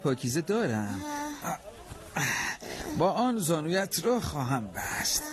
پاکیزه دارم. با آن زانویت را خواهم بست.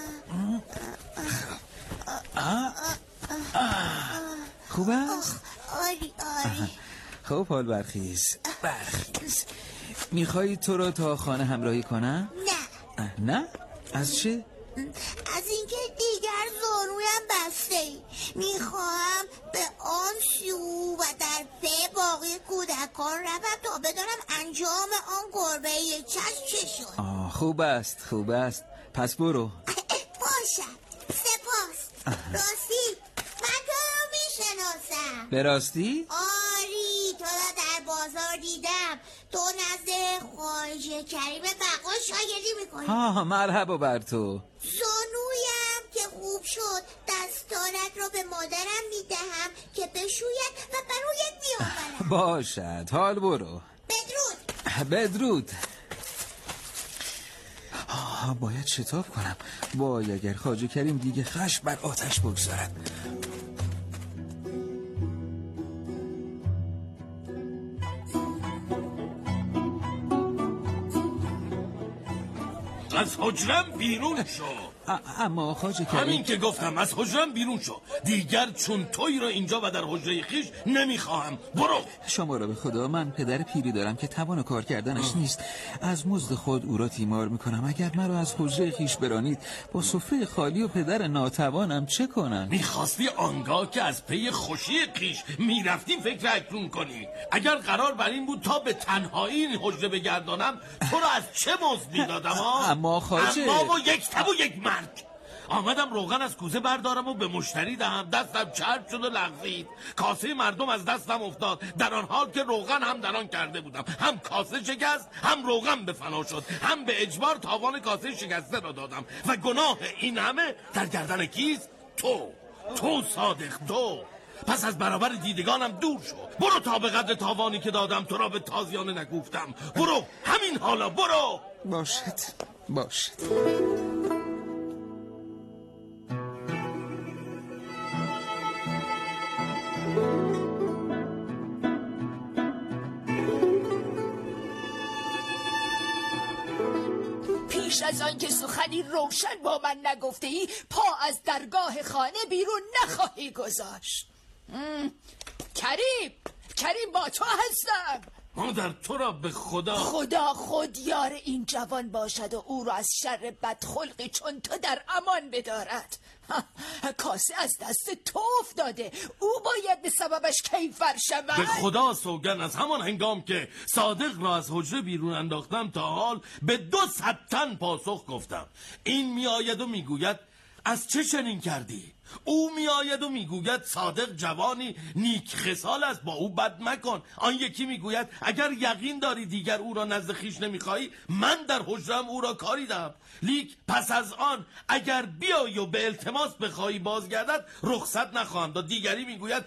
خوب است؟ آری. خب حال برخیز. میخوایی تو رو تا خانه همراهی کنم؟ نه؟ از چه؟ از اینکه دیگر زانویم بسته. میخواهم به آن سو و در پی باقی کودکان روم تا بدانم انجام آن گربه چشم چه شد. خوب است. پس برو. باشد. سپاس. راستی من تو رو میشناسم. به راستی؟ آری، تو را در بازار دیدم. تو نزد خواجه کریم بقا شاگردی میکنی. مرحبا بر تو. زانویم که خوب شد دستانت را به مادرم میدهم که بشوید و برایت میآورم. باشد، حال برو. بدرود. باید شتاب کنم. وای اگر خواجه کریم دیگه خشم بر آتش بگذارد. از حجرم بیرون شو. اما خواجه کریم، همین که گفتم از حجرم بیرون شو. دیگر چون توی را اینجا و در حجره خیش نمیخواهم. برو. شما را به خدا، من پدر پیری دارم که توان کار کردنش نیست. از مزد خود او را تیمار میکنم. اگر مرا از حجره خیش برانید با سفره خالی و پدر ناتوانم چه کنم؟ میخواستی آنگاه که از پی خوشی خیش میرفتی فکر اکنون کنی. اگر قرار بر این بود تا به تنهایی این حجره بگردانم تو را از چه مزد میدادم؟ اما خواجه، اما و یک تب و یک مرگ. آمدم روغن از کوزه بردارم و به مشتری دهم. دستم چرب شد و لغزید. کاسه مردم از دستم افتاد، در آن حال که روغن هم در آن کرده بودم. هم کاسه شکست، هم روغن به فنا شد. هم به اجبار تاوان کاسه شکسته را دادم و گناه این همه در گردن کیست؟ تو صادق، تو. پس از برابر دیدگانم دور شو. برو تا به قدر تاوانی که دادم تو را به تازیانه نگفتم. برو همین حالا، برو. باشد. پیش از آن که سخنی روشن با من نگفته ای پا از درگاه خانه بیرون نخواهی گذاشت. کریم با تو هستم. مادر تو را به خدا خود یار این جوان باشد و او را از شر بدخلقی چون تو در امان بدارد. کاسه از دست تو افتاده، او باید به سببش کیفر شود. به خدا سوگن از همان هنگام که صادق را از حجره بیرون انداختم تا حال به 200 تن پاسخ گفتم. این میآید و میگوید از چه چنین کردی؟ او میآید و میگوید صادق جوانی نیک خصال است، با او بد مکن. آن یکی میگوید اگر یقین داری دیگر او را نزد خویش نمیخواهی من در حجرم او را کاری دهم. لیک پس از آن اگر بیایی و به التماس بخواهی بازگردد رخصت نخواهم داد. دیگری میگوید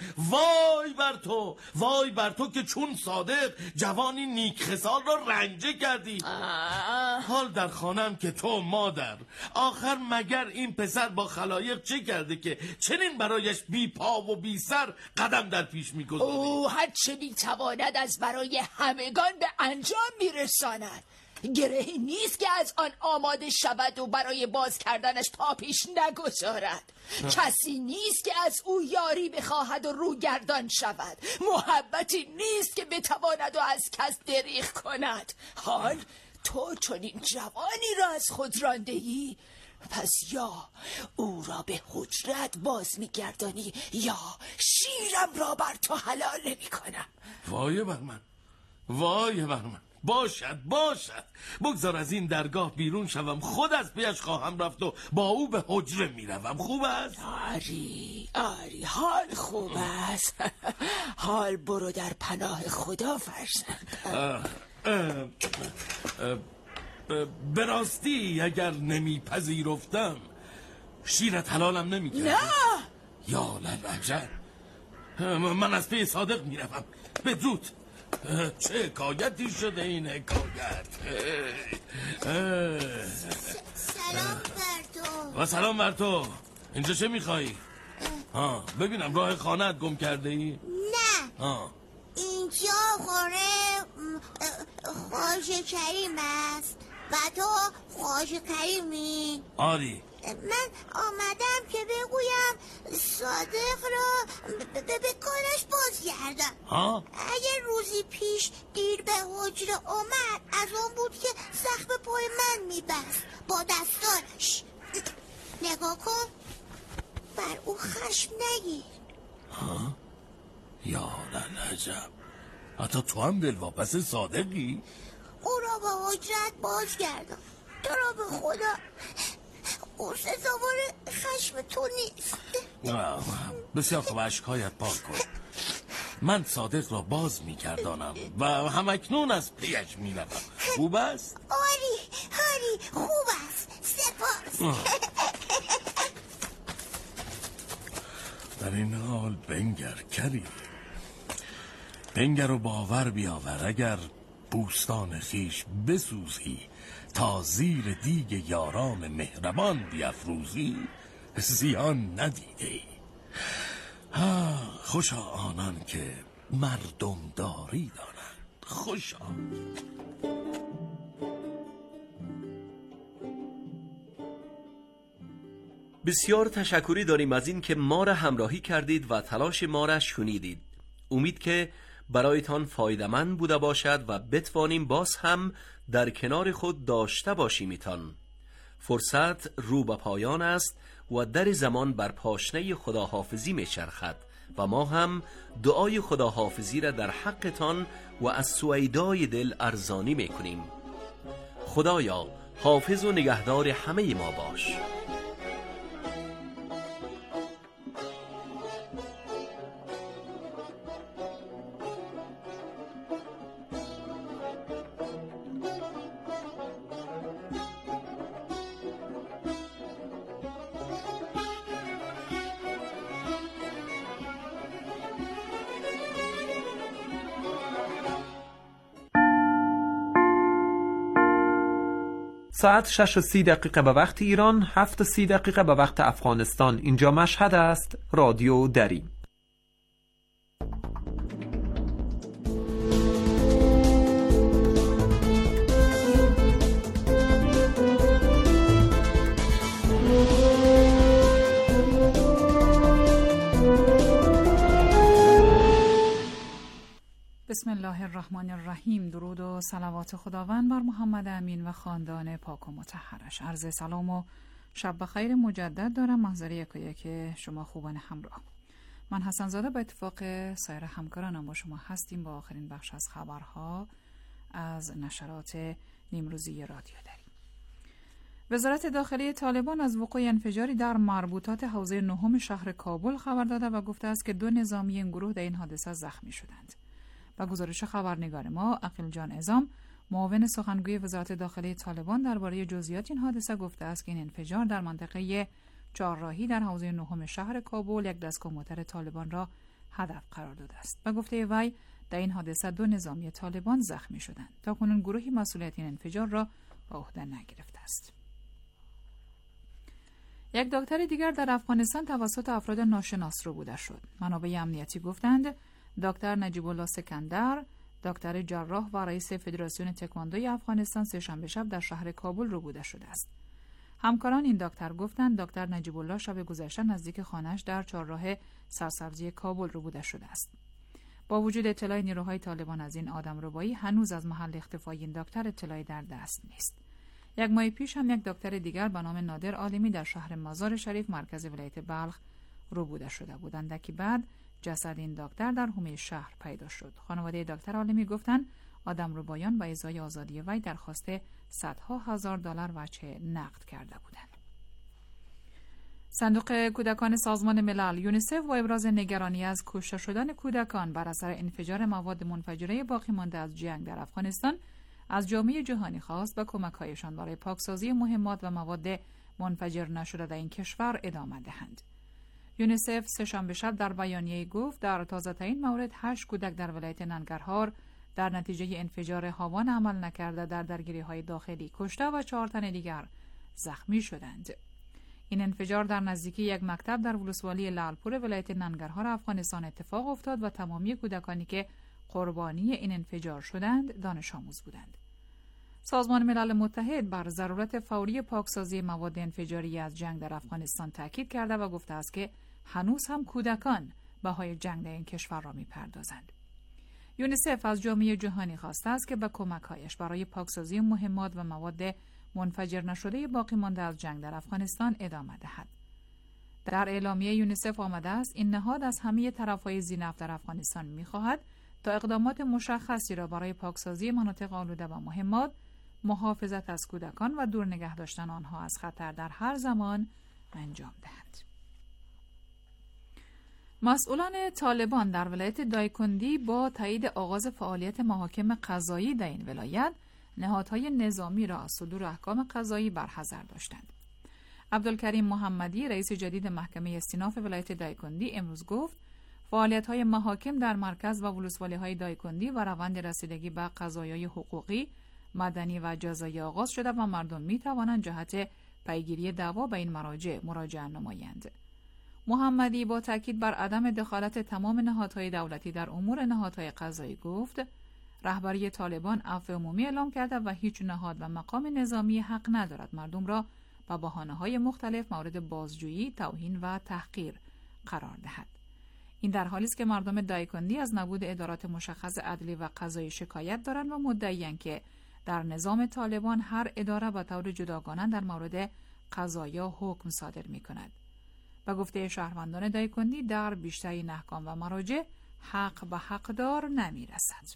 وای بر تو که چون صادق جوانی نیک خصال را رنجه کردی. حال در خانم که تو مادر، آخر مگر این پسر با خلایق چه کرده که چنین برایش بی پا و بی سر قدم در پیش میگذاری؟ او هر چه میتواند از برای همگان به انجام میرساند. گرهی نیست که از آن آماده شود و برای باز کردنش پا پیش نگذارد. کسی نیست که از او یاری بخواهد و روگردان شود. محبتی نیست که بتواند و از کس دریغ کند. حال تو چون این جوانی را از خود رانده‌ای، پس یا او را به حجرت باز میگردانی یا شیرم را بر تو حلال نمی کنم. وای بر من. باشد بگذار از این درگاه بیرون شوم. خود از پیش خواهم رفت و با او به حجره میروم. خوب است؟ آری حال خوب است. حال برو در پناه خدا فرزند. به راستی اگر نمیپذیرفتم شیرت حلالم نمیکردی؟ نه. یا للعجب. من از پی صادق میروم. بدرود. چه حکایتی شده این حکایت. سلام بر تو. و سلام بر تو. اینجا چه میخوایی؟ ببینم راه خانه‌ات گم کرده ای؟ نه. اینجا خواجه کریم است و تو خواجه کریمی؟ آری. من آمدم که بگویم صادق را به کارش بازگردم. اگه روزی پیش دیر به حجره آمد از اون بود که زخم پای من میبست با دستارش. نگاه کن، بر او خشم نگیر. یا عجب، حتی تو هم دلواپس صادقی؟ او را به حجرت بازگردم. تو را به خدا او سزاوار خشم تو نیست. بسیار خوب، اشکایت پاک کن. من صادق را باز می‌گردانم و همکنون از پیش می‌روم. خوب است؟ آری خوب است. سپاس. در این حال بنگر کریم، بنگر و باور بیاور اگر بوستان خیش بسوزی تا زیر دیگ یاران مهربان بیفروزی زیان ندیده ای. خوشا آنان که مردم داری دارند. خوشا. بسیار تشکری داریم از این که ما را همراهی کردید و تلاش ما را شنیدید. امید که برایتان فایده‌مند بوده باشد و بتوانیم باز هم در کنار خود داشته باشیمیتان. فرصت رو به پایان است و در زمان بر پاشنه خداحافظی میچرخد و ما هم دعای خداحافظی را در حقتان و از سویدای دل ارزانی میکنیم. خدایا حافظ و نگهدار همه ما باش. ساعت 6:30 به وقت ایران، 7:30 به وقت افغانستان. اینجا مشهد است. رادیو دری. بسم الله الرحمن الرحیم. درود و صلوات خداوند بر محمد امین و خاندان پاک و مطهرش. عرض سلام و شب بخیر مجدد دارم. محضر یکایک شما خوبان همراه. من حسن زاده به اتفاق سایر همکارانم با شما هستیم با آخرین بخش از خبرها از نشرات نیمروزی رادیو دری. وزارت داخلی طالبان از وقوع انفجاری در مربوطات حوزه 9 شهر کابل خبر داده و گفته است که 2 نظامی این گروه در این حادثه زخمی شدند. با گزارش خبرنگار ما عقیل جان اعظام، معاون سخنگوی وزارت داخلی طالبان درباره جزئیات این حادثه گفته است که این انفجار در منطقه چهارراهی در حوزه 9 شهر کابل یک دستگاه موتر طالبان را هدف قرار داده است. با گفته وی در این حادثه 2 نظامی طالبان زخمی شدند. تاکنون گروهی مسئولیت این انفجار را به عهده نگرفته است. یک دکتر دیگر در افغانستان توسط افراد ناشناس ربوده شد. منابع امنیتی گفتند دکتر نجیب الله سکندر، دکتر جراح و رئیس فدراسیون تکواندوی افغانستان سه‌شنبه شب در شهر کابل ربوده شده است. همکاران این دکتر گفتند دکتر نجیب الله شب گذشته نزدیک خانه‌اش در چهارراه سرسبزی کابل ربوده شده است. با وجود اطلاع نیروهای طالبان از این آدمربایی، هنوز از محل اختفای این دکتر اطلاعی در دست نیست. یک ماه پیش هم یک دکتر دیگر به نام نادر عالمی در شهر مزار شریف مرکز ولایت بلخ ربوده شده بودند که بعد جسد این دکتر در حومه شهر پیدا شد. خانواده دکتر عالمی گفتند آدمربایان با ازای آزادی وی درخواست صدها هزار دلار وجه نقد کرده بودند. صندوق کودکان سازمان ملل یونیسف و ابراز نگرانی از کشته شدن کودکان بر اثر انفجار مواد منفجره باقی مانده از جنگ در افغانستان از جامعه جهانی خواست و کمک‌هایشان برای پاکسازی مهمات و مواد منفجر نشده در این کشور ادامه دهند. یونیسف سه‌شنبه شب در بیانیه‌ای گفت در تازه‌ترین مورد 8 کودک در ولایت ننگرهار در نتیجه انفجار هاون عمل نکرده در درگیری‌های داخلی کشته و 4 تن دیگر زخمی شدند. این انفجار در نزدیکی یک مکتب در ولسوالی لعلپور ولایت ننگرهار افغانستان اتفاق افتاد و تمامی کودکانی که قربانی این انفجار شدند دانش آموز بودند. سازمان ملل متحد بر ضرورت فوری پاکسازی مواد انفجاری از جنگ در افغانستان تاکید کرده و گفته است که هنوز هم کودکان بهای جنگ در این کشور را می‌پردازند. یونیسف از جامعه جهانی خواسته است که به کمک‌هایش برای پاکسازی مهمات و مواد منفجر نشده باقی مانده از جنگ در افغانستان ادامه دهد. در اعلامیه یونیسف آمده است این نهاد از همه طرف‌های ذی‌نفع در افغانستان می‌خواهد تا اقدامات مشخصی را برای پاکسازی مناطق آلوده و مهمات، محافظت از کودکان و دور نگه داشتن آنها از خطر در هر زمان انجام دهد. مسئولان طالبان در ولایت دایکندی با تایید آغاز فعالیت محاکم قضایی در این ولایت، نهادهای نظامی را از صدور احکام قضایی برحذر داشتند. عبدالکریم محمدی، رئیس جدید محکمه استیناف ولایت دایکندی، امروز گفت فعالیت‌های محاکم در مرکز و ولسوالی‌های دایکندی و روند رسیدگی به قضایای حقوقی، مدنی و جزایی آغاز شده و مردم می‌توانند جهت پیگیری دعوا به این مراجع مراجعه نمایند. محمدی با تاکید بر عدم دخالت تمام نهادهای دولتی در امور نهادهای قضایی گفت رهبری طالبان عفو عمومی اعلام کرده و هیچ نهاد و مقام نظامی حق ندارد مردم را با بهانه‌های مختلف مورد بازجویی، توهین و تحقیر قرار دهد. این در حالی است که مردم دایکندی از نبود ادارات مشخص عدلی و قضایی شکایت دارند و مدعی‌اند که در نظام طالبان هر اداره به طور جداگانه در مورد قضایا حکم صادر می‌کند. به گفته شهروندان دایکندی در بیشترین احکام و مراجع حق به حقدار نمی‌رسد.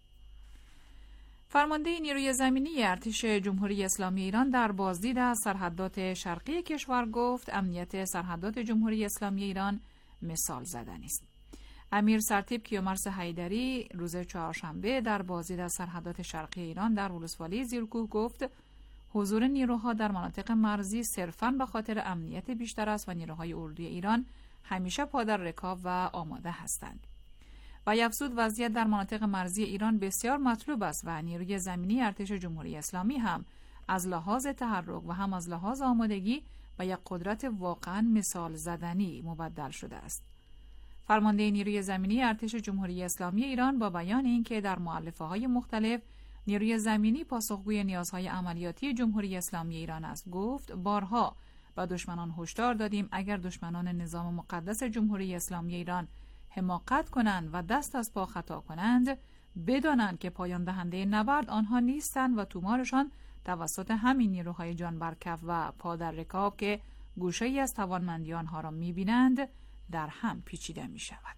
فرمانده نیروی زمینی ارتش جمهوری اسلامی ایران در بازدید از سرحدات شرقی کشور گفت امنیت سرحدات جمهوری اسلامی ایران مثال زدنی است. امیر سرتیپ کیومرث حیدری روز چهارشنبه در بازدید از سرحدات شرقی ایران در ولسوالی زیرکوه گفت حضور نیروها در مناطق مرزی صرفاً به خاطر امنیت بیشتر است و نیروهای اردوی ایران همیشه پادر رکاب و آماده هستند. و افزود وضعیت در مناطق مرزی ایران بسیار مطلوب است و نیروی زمینی ارتش جمهوری اسلامی هم از لحاظ تحرک و هم از لحاظ آمادگی و یک قدرت واقعاً مثال زدنی مبدل شده است. فرمانده نیروی زمینی ارتش جمهوری اسلامی ایران با بیان اینکه در مؤلفه‌های مختلف نیروی زمینی پاسخگوی نیازهای عملیاتی جمهوری اسلامی ایران است گفت بارها به دشمنان هشدار دادیم اگر دشمنان نظام مقدس جمهوری اسلامی ایران حماقت کنند و دست از پا خطا کنند بدانند که پایان دهنده نبرد آنها نیستند و تومارشان توسط همین نیروهای جان بر کف و پا در رکاب که گوشه‌ای از توانمندی آنها را می‌بینند در هم پیچیده می‌شود.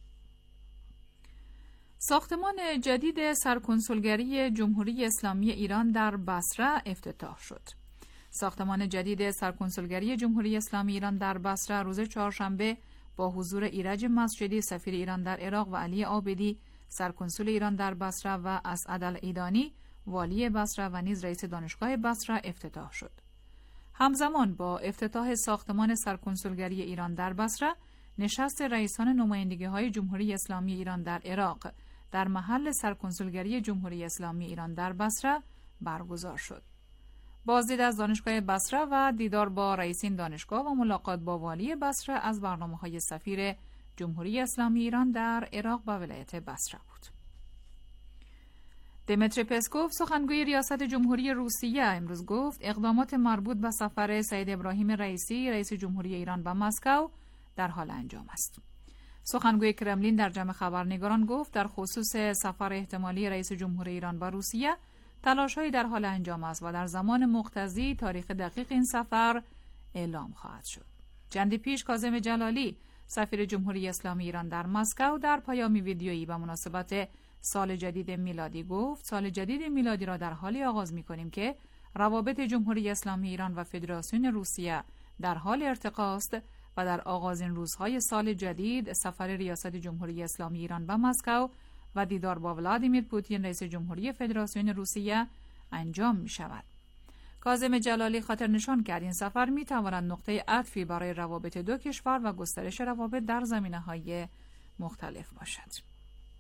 ساختمان جدید سرکنسولگری جمهوری اسلامی ایران در بصره افتتاح شد. ساختمان جدید سرکنسولگری جمهوری اسلامی ایران در بصره روز چهارشنبه با حضور ایرج مسجدی سفیر ایران در عراق و علی عابدی سرکنسول ایران در بصره و اسعد العیدانی والی بصره و نیز رئیس دانشگاه بصره افتتاح شد. همزمان با افتتاح ساختمان سرکنسولگری ایران در بصره نشست رئیسان نمایندگی‌های جمهوری اسلامی ایران در عراق در محل سرکنسولگری جمهوری اسلامی ایران در بصره برگزار شد. بازدید از دانشگاه بصره و دیدار با رئیسین دانشگاه و ملاقات با والی بصره از برنامه‌های سفیر جمهوری اسلامی ایران در عراق و ولایت بصره بود. دمیتری پسکوف سخنگوی ریاست جمهوری روسیه امروز گفت اقدامات مربوط به سفر سید ابراهیم رئیسی رئیس جمهوری ایران به مسکو در حال انجام است. سخنگوی کرملین در جمع خبرنگاران گفت در خصوص سفر احتمالی رئیس جمهوری ایران به روسیه تلاش‌هایی در حال انجام است و در زمان مقتضی تاریخ دقیق این سفر اعلام خواهد شد. چندی پیش کاظم جلالی سفیر جمهوری اسلامی ایران در مسکو در پیامی ویدیویی به مناسبت سال جدید میلادی گفت سال جدید میلادی را در حالی آغاز می‌کنیم که روابط جمهوری اسلامی ایران و فدراسیون روسیه در حال ارتقاست و در آغازین روزهای سال جدید سفر ریاست جمهوری اسلامی ایران به مسکو و دیدار با ولادیمیر پوتین رئیس جمهوری فدراسیون روسیه انجام می شود. کاظم جلالی خاطر نشان کرد این سفر می تواند نقطه عطفی برای روابط دو کشور و گسترش روابط در زمینه‌های مختلف باشد.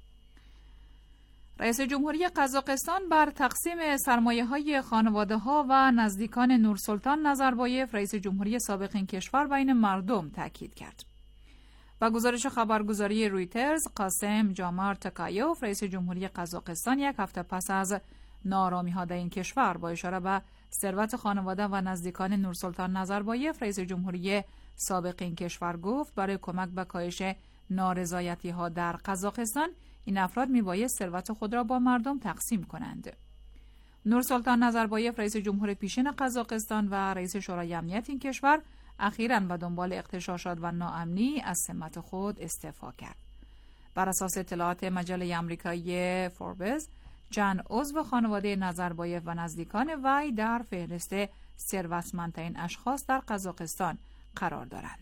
رئیس جمهوری قزاقستان بر تقسیم سرمایه‌های خانواده‌ها و نزدیکان نورسلطان نظربایف رئیس جمهوری سابق این کشور بین مردم تاکید کرد. با گزارش خبرگزاری رویترز قاسم جامار تکایوف رئیس جمهوری قزاقستان یک هفته پس از ناآرامی‌ها در این کشور. با اشاره به ثروت خانواده و نزدیکان نورسلطان نظربایف، رئیس جمهوری سابق این کشور گفت برای کمک به کاهش نارضایتی‌ها در قزاقستان این افراد میبایست ثروت خود را با مردم تقسیم کنند. نورسلطان نظربایف، رئیس جمهور پیشین قزاقستان و رئیس شورای امنیت این کشور، اخیراً به دنبال اغتشاشات و ناامنی از سمت خود استعفا کرد. بر اساس اطلاعات مجله آمریکایی فوربس، چند عضو خانواده نظربایف و نزدیکان وی در فهرست ثروتمندترین اشخاص در قزاقستان قرار دارند.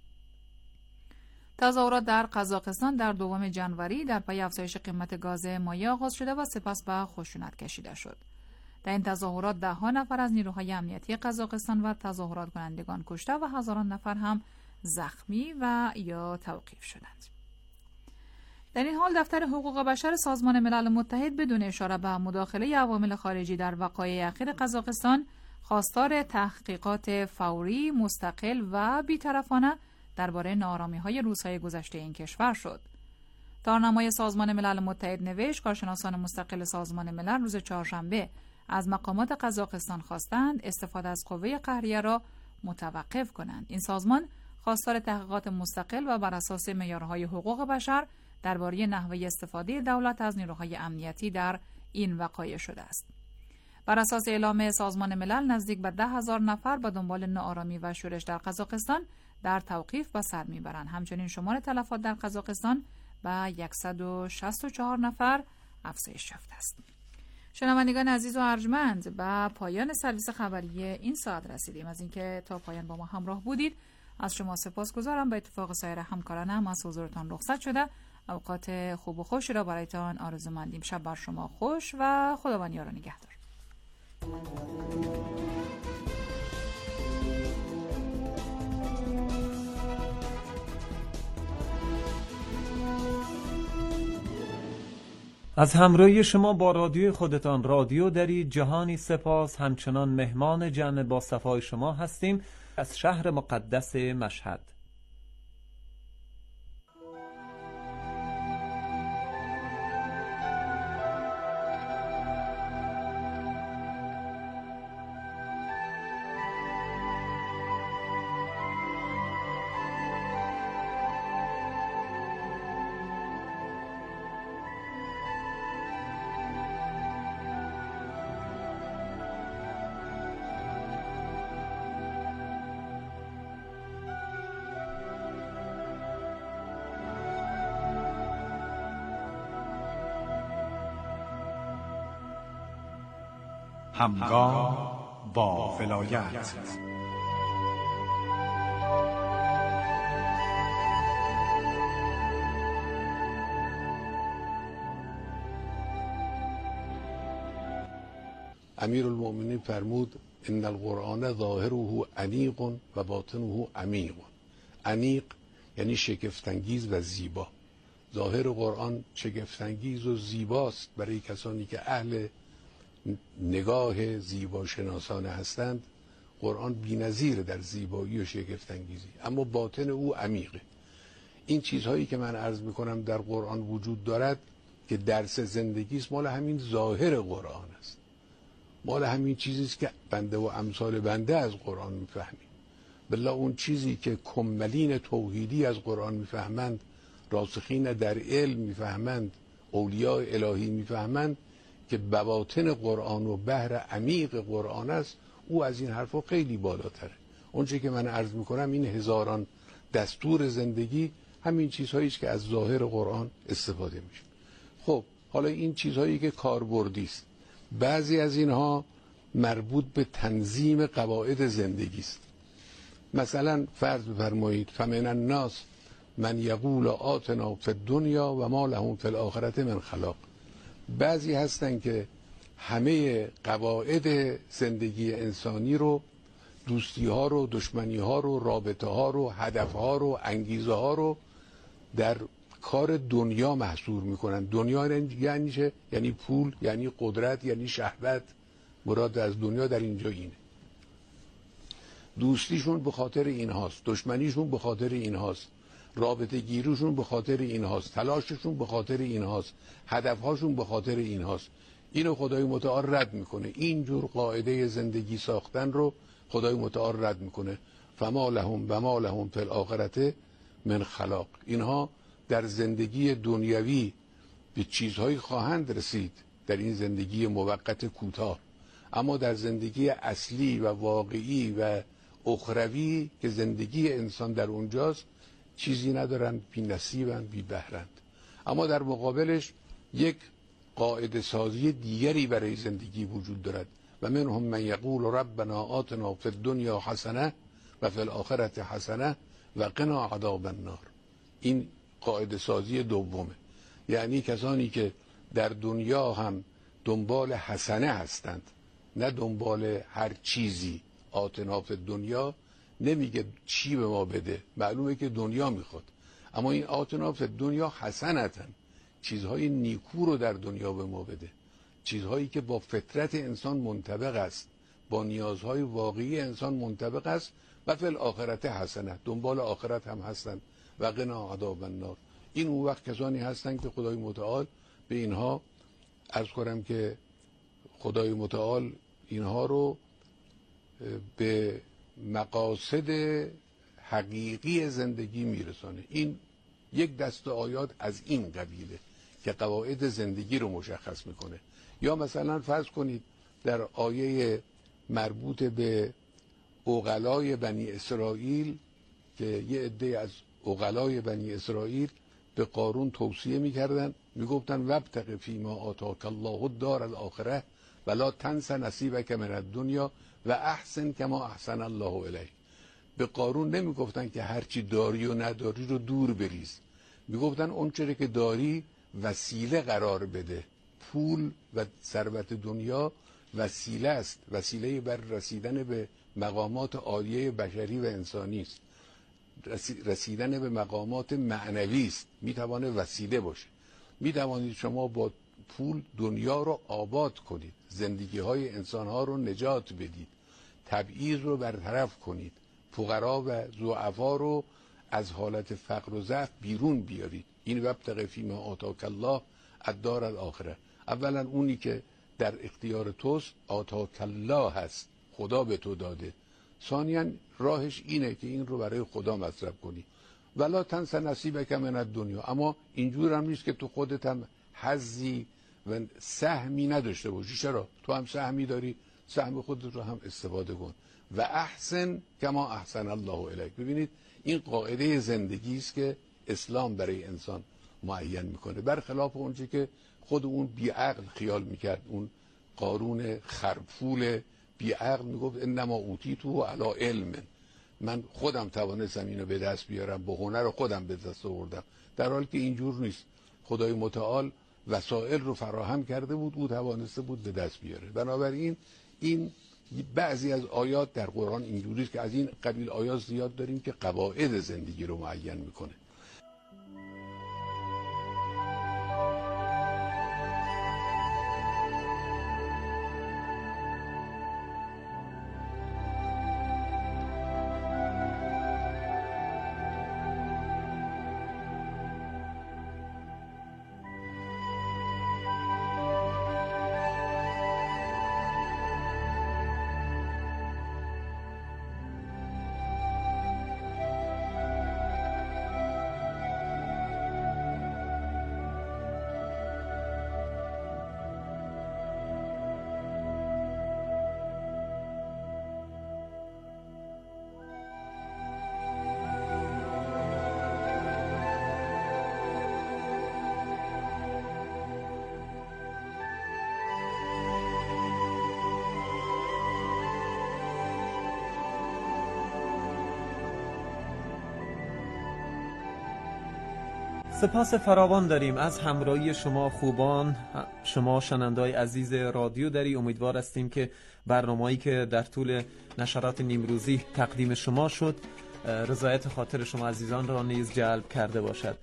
تظاهرات در قزاقستان در 2 جنوری در پی افزایش قیمت گاز مایع آغاز شده و سپس به خشونت کشیده شد. در این تظاهرات 10 نفر از نیروهای امنیتی قزاقستان و تظاهرات کنندگان کشته و هزاران نفر هم زخمی و یا توقیف شدند. در این حال دفتر حقوق بشر سازمان ملل متحد بدون اشاره به مداخله عوامل خارجی در وقایع اخیر قزاقستان خواستار تحقیقات فوری، مستقل و بی‌طرفانه درباره ناآرامی‌های روزهای گذشته این کشور شد. تارنمای سازمان ملل متحد نوشت کارشناسان مستقل سازمان ملل روز چهارشنبه از مقامات قزاقستان خواستند استفاده از قوه قهریه را متوقف کنند. این سازمان خواستار تحقیقات مستقل و بر اساس معیارهای حقوق بشر درباره نحوه استفاده دولت از نیروهای امنیتی در این وقایع شده است. بر اساس اعلام سازمان ملل نزدیک به 10,000 نفر به دنبال ناآرامی و شورش در قزاقستان در توقیف به سر میبرند. همچنین شمار تلفات در قزاقستان به 164 نفر افزایش یافته است. شنوندگان عزیز و ارجمند، به پایان سرویس خبری این ساعت رسیدیم. از اینکه تا پایان با ما همراه بودید از شما سپاسگزارم. به اتفاق سایر همکارانم از حضورتان رخصت شده. اوقات خوب و خوشی را برایتان آرزومندیم. شب بر شما خوش و خداوند یار و نگهدار. از همراهی شما با رادیوی خودتان رادیو دری جهانی سپاس. همچنان مهمان جمع با صفای شما هستیم از شهر مقدس مشهد. همگام با ولایت. امیرالمؤمنین فرمود ان القرآن ظاهره انیق و باطنه عمیق. انیق یعنی شگفت‌انگیز و زیبا. ظاهر قرآن شگفت‌انگیز و زیباست برای کسانی که اهل نگاه زیبا شناسانه هستند. قرآن بی‌نظیر در زیبایی و شگفت‌انگیزی، اما باطن او عمیقه. این چیزهایی که من عرض میکنم در قرآن وجود دارد که درس زندگی است، مال همین ظاهر قرآن است، مال همین چیزی است که بنده و امثال بنده از قرآن میفهمیم. بالله اون چیزی که کملین توحیدی از قرآن میفهمند، راسخین در علم میفهمند، اولیاء الهی میفهمند که بواطن قرآن و بحر عمیق قرآن است، او از این حرفا خیلی بالاتره. اونچه که من عرض میکنم این هزاران دستور زندگی همین چیزهایی است که از ظاهر قرآن استفاده میشه. خب حالا این چیزهایی که کاربردی است، بعضی از اینها مربوط به تنظیم قواعد زندگی است. مثلا فرض بفرمایید فمن الناس من یقول آتنا فی الدنیا و ما لهم فی الاخرة من خلاق. بعضی هستن که همه قواعد زندگی انسانی رو، دوستی ها رو، دشمنی ها رو، رابطه ها رو، هدف ها رو، انگیزه ها رو در کار دنیا محصور میکنن. دنیا یعنی چه؟ یعنی پول، یعنی قدرت، یعنی شهوت. مراد از دنیا در اینجا اینه. دوستیشون به خاطر این هاست، دشمنیشون به خاطر این هاست، رابطه گیریشون به خاطر این هاست، تلاششون به خاطر این هاست، هدفهاشون به خاطر این هاست. اینو خدای متعال رد میکنه. اینجور قاعده زندگی ساختن رو خدای متعال رد میکنه. فما لهم و ما لهم فی الاخرة من خلاق. اینها در زندگی دنیوی به چیزهایی خواهند رسید در این زندگی موقت کوتاه، اما در زندگی اصلی و واقعی و اخروی که زندگی انسان در اونجاست چیزی ندارند، بی نصیبند، بی بهرند. اما در مقابلش یک قاعده سازی دیگری برای زندگی وجود دارد و منهم من یقول ربنا آتنا فی الدنیا حسنه و فی الاخرة حسنه و قنا عذاب النار. این قاعده سازی دومه، یعنی کسانی که در دنیا هم دنبال حسنه هستند، نه دنبال هر چیزی. آتنا فی الدنیا نمیگه چی به ما بده، معلومه که دنیا میخواد، اما این آتنا فی الدنیا حسنتن، چیزهای نیکو رو در دنیا به ما بده، چیزهایی که با فطرت انسان منطبق است، با نیازهای واقعی انسان منطبق است. و فی الاخرة حسنه، دنبال آخرت هم هستند. و قنا عذاب النار. این اون وقت کسانی هستند که خدای متعال به اینها عرض کنم که خدای متعال اینها رو به مقاصد حقیقی زندگی میرسانه. این یک دسته آیات از این قبیله که قواعد زندگی رو مشخص میکنه. یا مثلا فرض کنید در آیه مربوط به عقلای بنی اسرائیل که یه عده از عقلای بنی اسرائیل به قارون توصیه میکردن، میگفتن وابتغ فیما آتاک الله الدار الاخره ولا تنس نصیبک من الدنیا و احسن کما احسن الله الیک. به قارون نمیگفتن که هرچی داری و نداری رو دور بریز، میگفتن اون چیزی که داری وسیله قرار بده. پول و ثروت دنیا وسیله است، وسیله بر رسیدن به مقامات عالیه بشری و انسانی است، رسیدن به مقامات معنوی است. میتوانه وسیله باشه. میتوانید شما با پول دنیا رو آباد کنید، زندگی های انسان ها رو نجات بدید، تبعیض رو برطرف کنید، فقرا و ضعفا رو از حالت فقر و ضعف بیرون بیارید. این وابتغ فیما آتاک الله الدار الاخره. اولا اونی که در اختیار توست آتاک الله هست، خدا به تو داده. ثانیاً راهش اینه که این رو برای خدا مصرف کنی. ولا تنس نصیبک من الدنیا. اما اینجور هم نیست که تو خودت هم حظی و سهمی نداشته باشی. چرا؟ تو هم سهمی داری، سهم خودت رو هم استفاده کن. و احسن کما احسن الله الیک. ببینید این قاعده زندگی است که اسلام برای انسان معین میکنه، برخلاف اونچه که خود اون بیعقل خیال میکرد. اون قارون خرپول بیعقل میگفت انما اوتیتو علی علم، من خودم توانستم اینو به دست بیارم، با هنر خودم به دست آوردم. در حالی که اینجور نیست. خدای متعال وسایل رو فراهم کرده بود، او توانسته بود به دست بیاره. بنابراین این بعضی از آیات در قرآن اینجوری است که از این قبیل آیات زیاد داریم که قواعد زندگی رو معین میکنه. سپاس فراوان داریم از همراهی شما خوبان، شما شنونده‌های عزیز رادیو دری. امیدوار هستیم که برنامه‌ای که در طول نشرات نیمروزی تقدیم شما شد رضایت خاطر شما عزیزان را نیز جلب کرده باشد.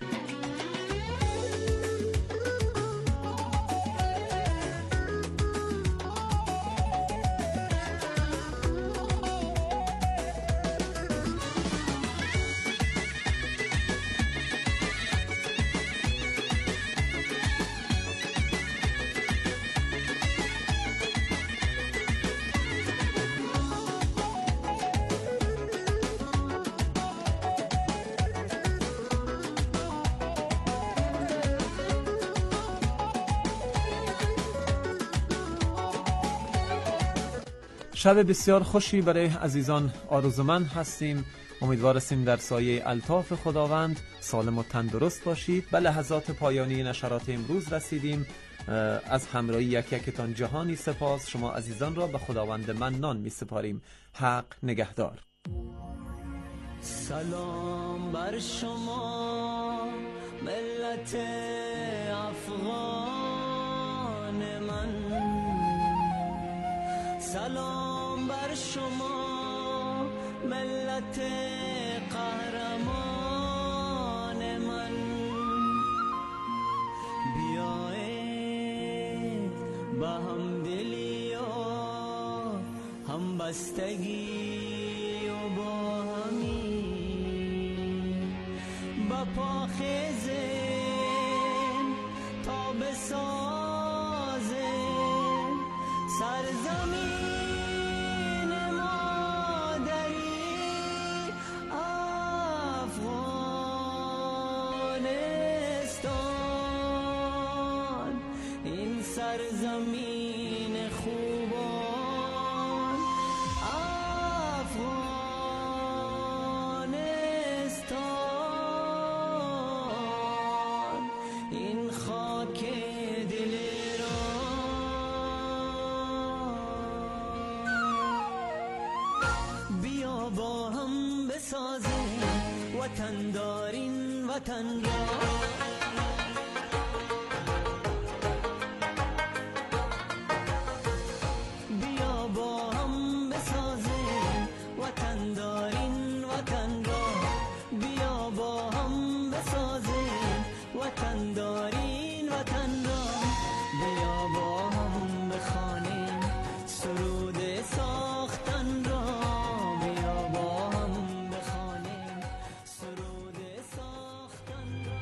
شب بسیار خوشی برای عزیزان آرزومند هستیم. امیدوار هستیم در سایه الطاف خداوند سالم و تندرست باشید. به لحظات پایانی نشرات امروز رسیدیم. از همراهی یک یکتان جهانی سپاس. شما عزیزان را به خداوند منان می سپاریم. حق نگهدار. سلام بر شما ملت افغان من، سلام بر شما ملت قهرمان من. بیایید به همدلی و همبستگی و با همی با پاخیزیم تا بسازیم سرزمین مادری افغانستان. این سرزمین خوبان افغانستان، این خاک دل ایران. بیا با هم بسازیم وطن دارین وطن را، بیا با هم بسازیم وطن دارین وطن را، بیا با هم بسازیم وطن دارین وطن را. بیا با هم بخوانیم سرود ساختن را، بیا با هم بخوانیم سرود ساختن را.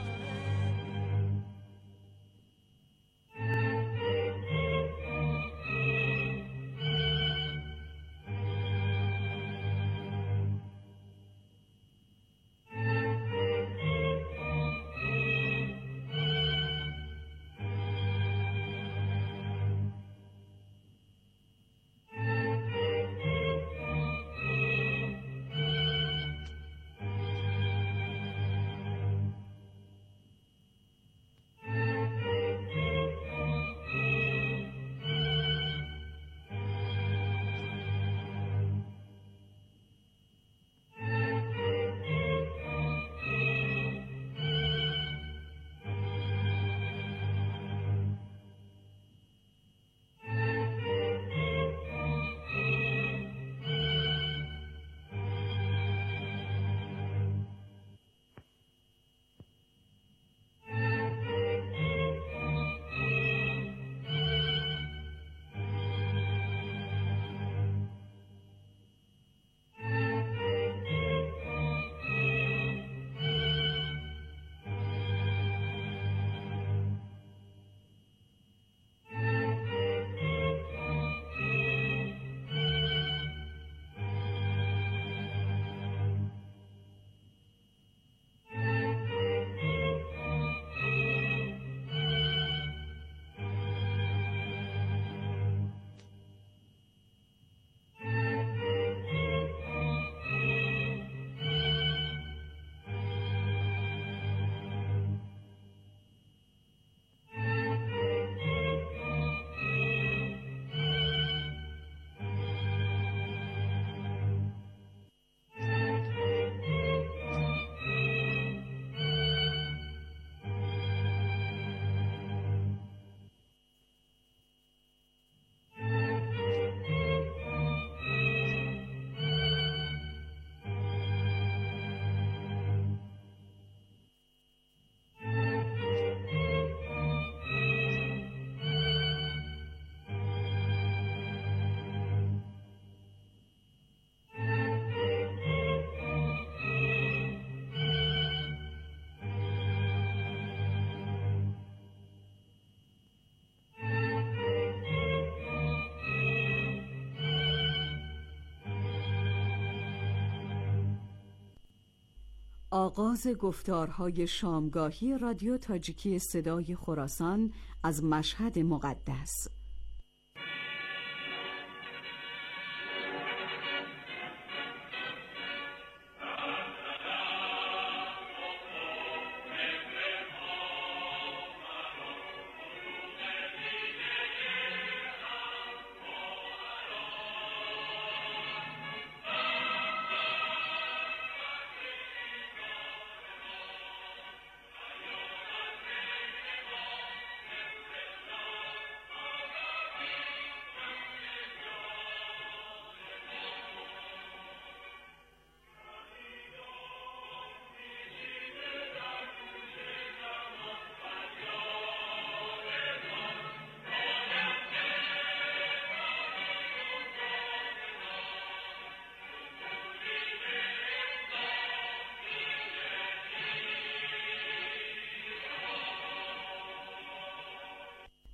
آغاز گفتارهای شامگاهی رادیو تاجیکی صدای خراسان از مشهد مقدس.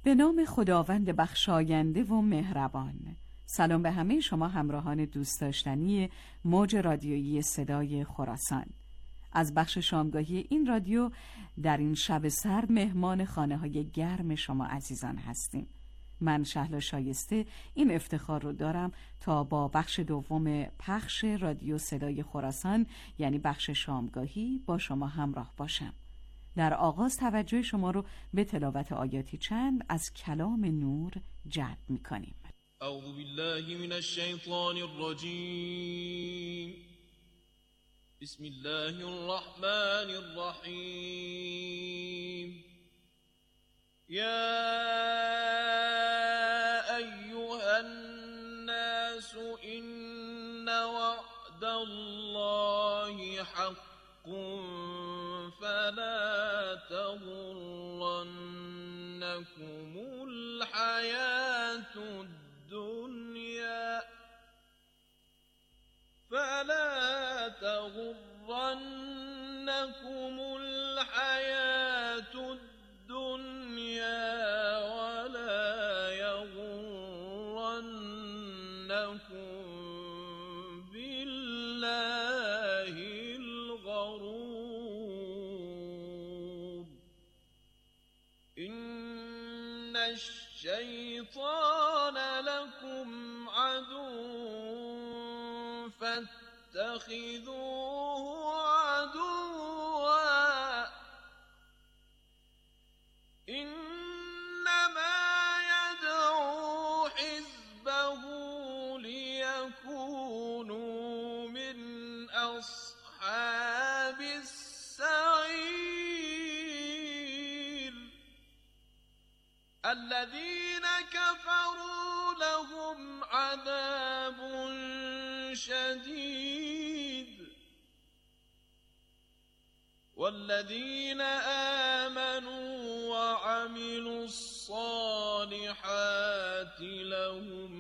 به نام خداوند بخشاینده و مهربان. سلام به همه شما همراهان دوست داشتنی موج رادیویی صدای خراسان. از بخش شامگاهی این رادیو در این شب سرد مهمان خانه های گرم شما عزیزان هستیم. من شهلا شایسته این افتخار رو دارم تا با بخش دوم پخش رادیو صدای خراسان یعنی بخش شامگاهی با شما همراه باشم. در آغاز توجه شما رو به تلاوت آیاتی چند از کلام نور جلب می‌کنیم. اعوذ بالله من الشیطان الرجیم. بسم الله الرحمن الرحیم. یا ایها الناس ان وعد الله حق فلا تغرنكم الحياة الدنيا ولا يغرنكم بالله الغرور. إن الشيطان لكم عدو فاتخذوه عدوا إنما يدعو حزبه ليكونوا من أصحاب السعير. الذين كفروا لهم عذاب شديد والذين آمنوا وعملوا الصالحات لهم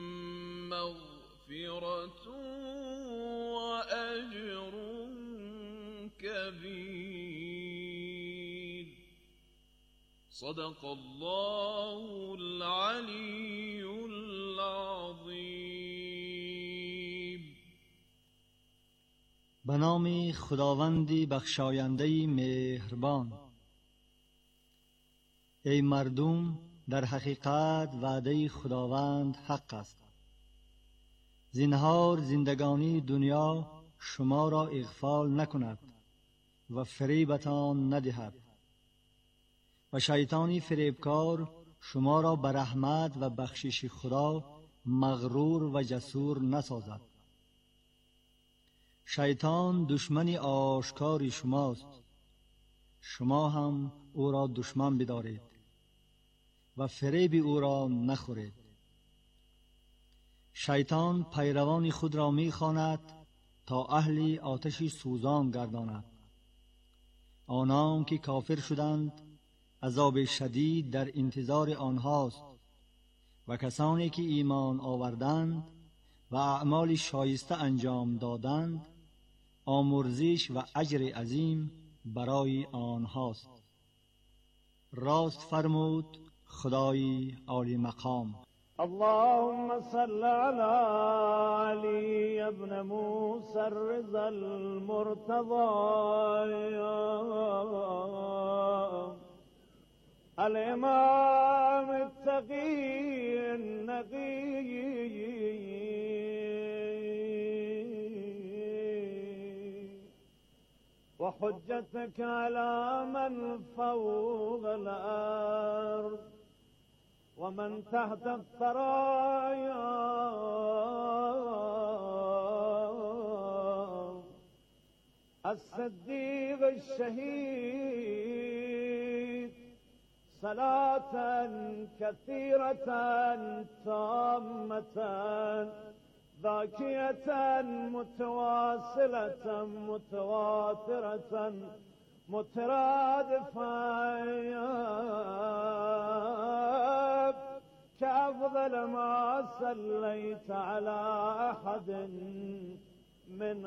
مغفرة وأجر كبير. صدق الله العلي العظيم. به نام خداوندی بخشاینده مهربان. ای مردم، در حقیقت وعده خداوند حق است. زنهار زندگانی دنیا شما را اغفال نکند و فریبتان ندهد و شیطانی فریبکار شما را به رحمت و بخشش خدا مغرور و جسور نسازد. شیطان دشمن آشکار شماست، شما هم او را دشمن بدارید و فریب او را نخورید. شیطان پیروان خود را می‌خواند تا اهل آتش سوزان گرداند. آنان که کافر شدند عذاب شدید در انتظار آنهاست و کسانی که ایمان آوردند و اعمال شایسته انجام دادند آمرزش و اجر عظیم برای آنهاست. راست فرمود خدای عالی مقام. اللهم صل على علي ابن موسى الرضا المرتضى الإمام التقي النقي وحجتك على من فوق الأرض ومن تحت الثرايا الصديق الشهيد صلاة كثيرة تامة ذاكية متواصلة متواترة مترادفة كأفضل ما صليت على أحد من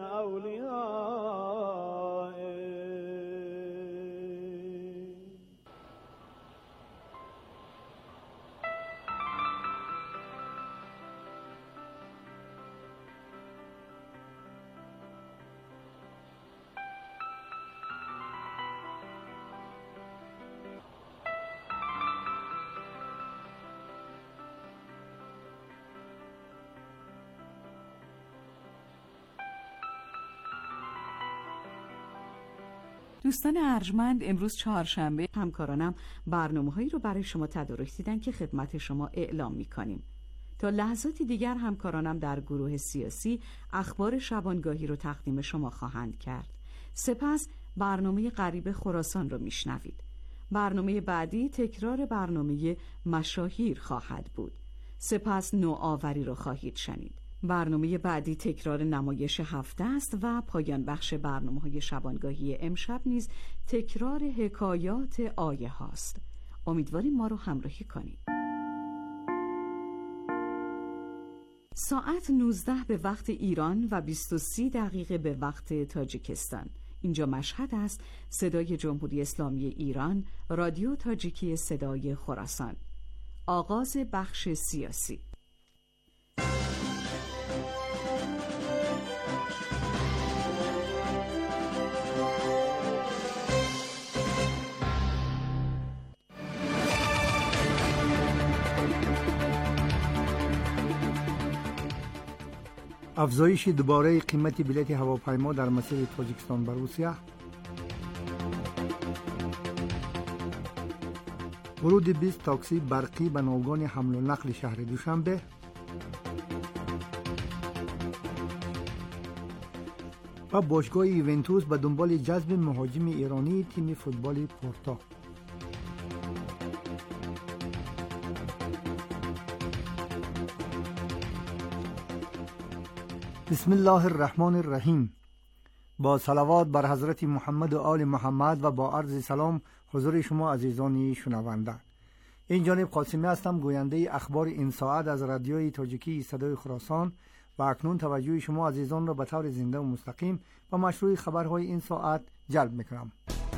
أوليائك. دوستان ارجمند، امروز چهارشنبه همکارانم برنامه‌هایی رو برای شما تدارک دیدن که خدمت شما اعلام می‌کنیم. تا لحظاتی دیگر همکارانم در گروه سیاسی اخبار شبانگاهی رو تقدیم شما خواهند کرد. سپس برنامه غریب خراسان رو میشنوید. برنامه بعدی تکرار برنامه مشاهیر خواهد بود. سپس نوآوری رو خواهید شنید. برنامه بعدی تکرار نمایش هفته است و پایان بخش برنامه‌های شبانگاهی امشب نیز تکرار حکایات آیه هاست. امیدواریم ما رو همراهی کنید. ساعت 19 به وقت ایران و 23 دقیقه به وقت تاجیکستان. اینجا مشهد است. صدای جمهوری اسلامی ایران، رادیو تاجیکی صدای خراسان. آغاز بخش سیاسی. افزایش دوباره قیمت بلیط هواپیما در مسیر تاجیکستان به روسیه، ورود 20 تاکسی برقی به ناوگان حمل و نقل شهر دوشنبه، و باشگاه یوونتوس به دنبال جذب مهاجم ایرانی تیم فوتبال پورتو. بسم الله الرحمن الرحیم. با صلوات بر حضرت محمد و آل محمد و با عرض سلام حضور شما عزیزان شنونده. این جانب قاسمی هستم، گوینده اخبار این ساعت از رادیوی تاجیکی صدای خراسان، و اکنون توجه شما عزیزان را به طور زنده و مستقیم و مشروع خبرهای این ساعت جلب میکنم.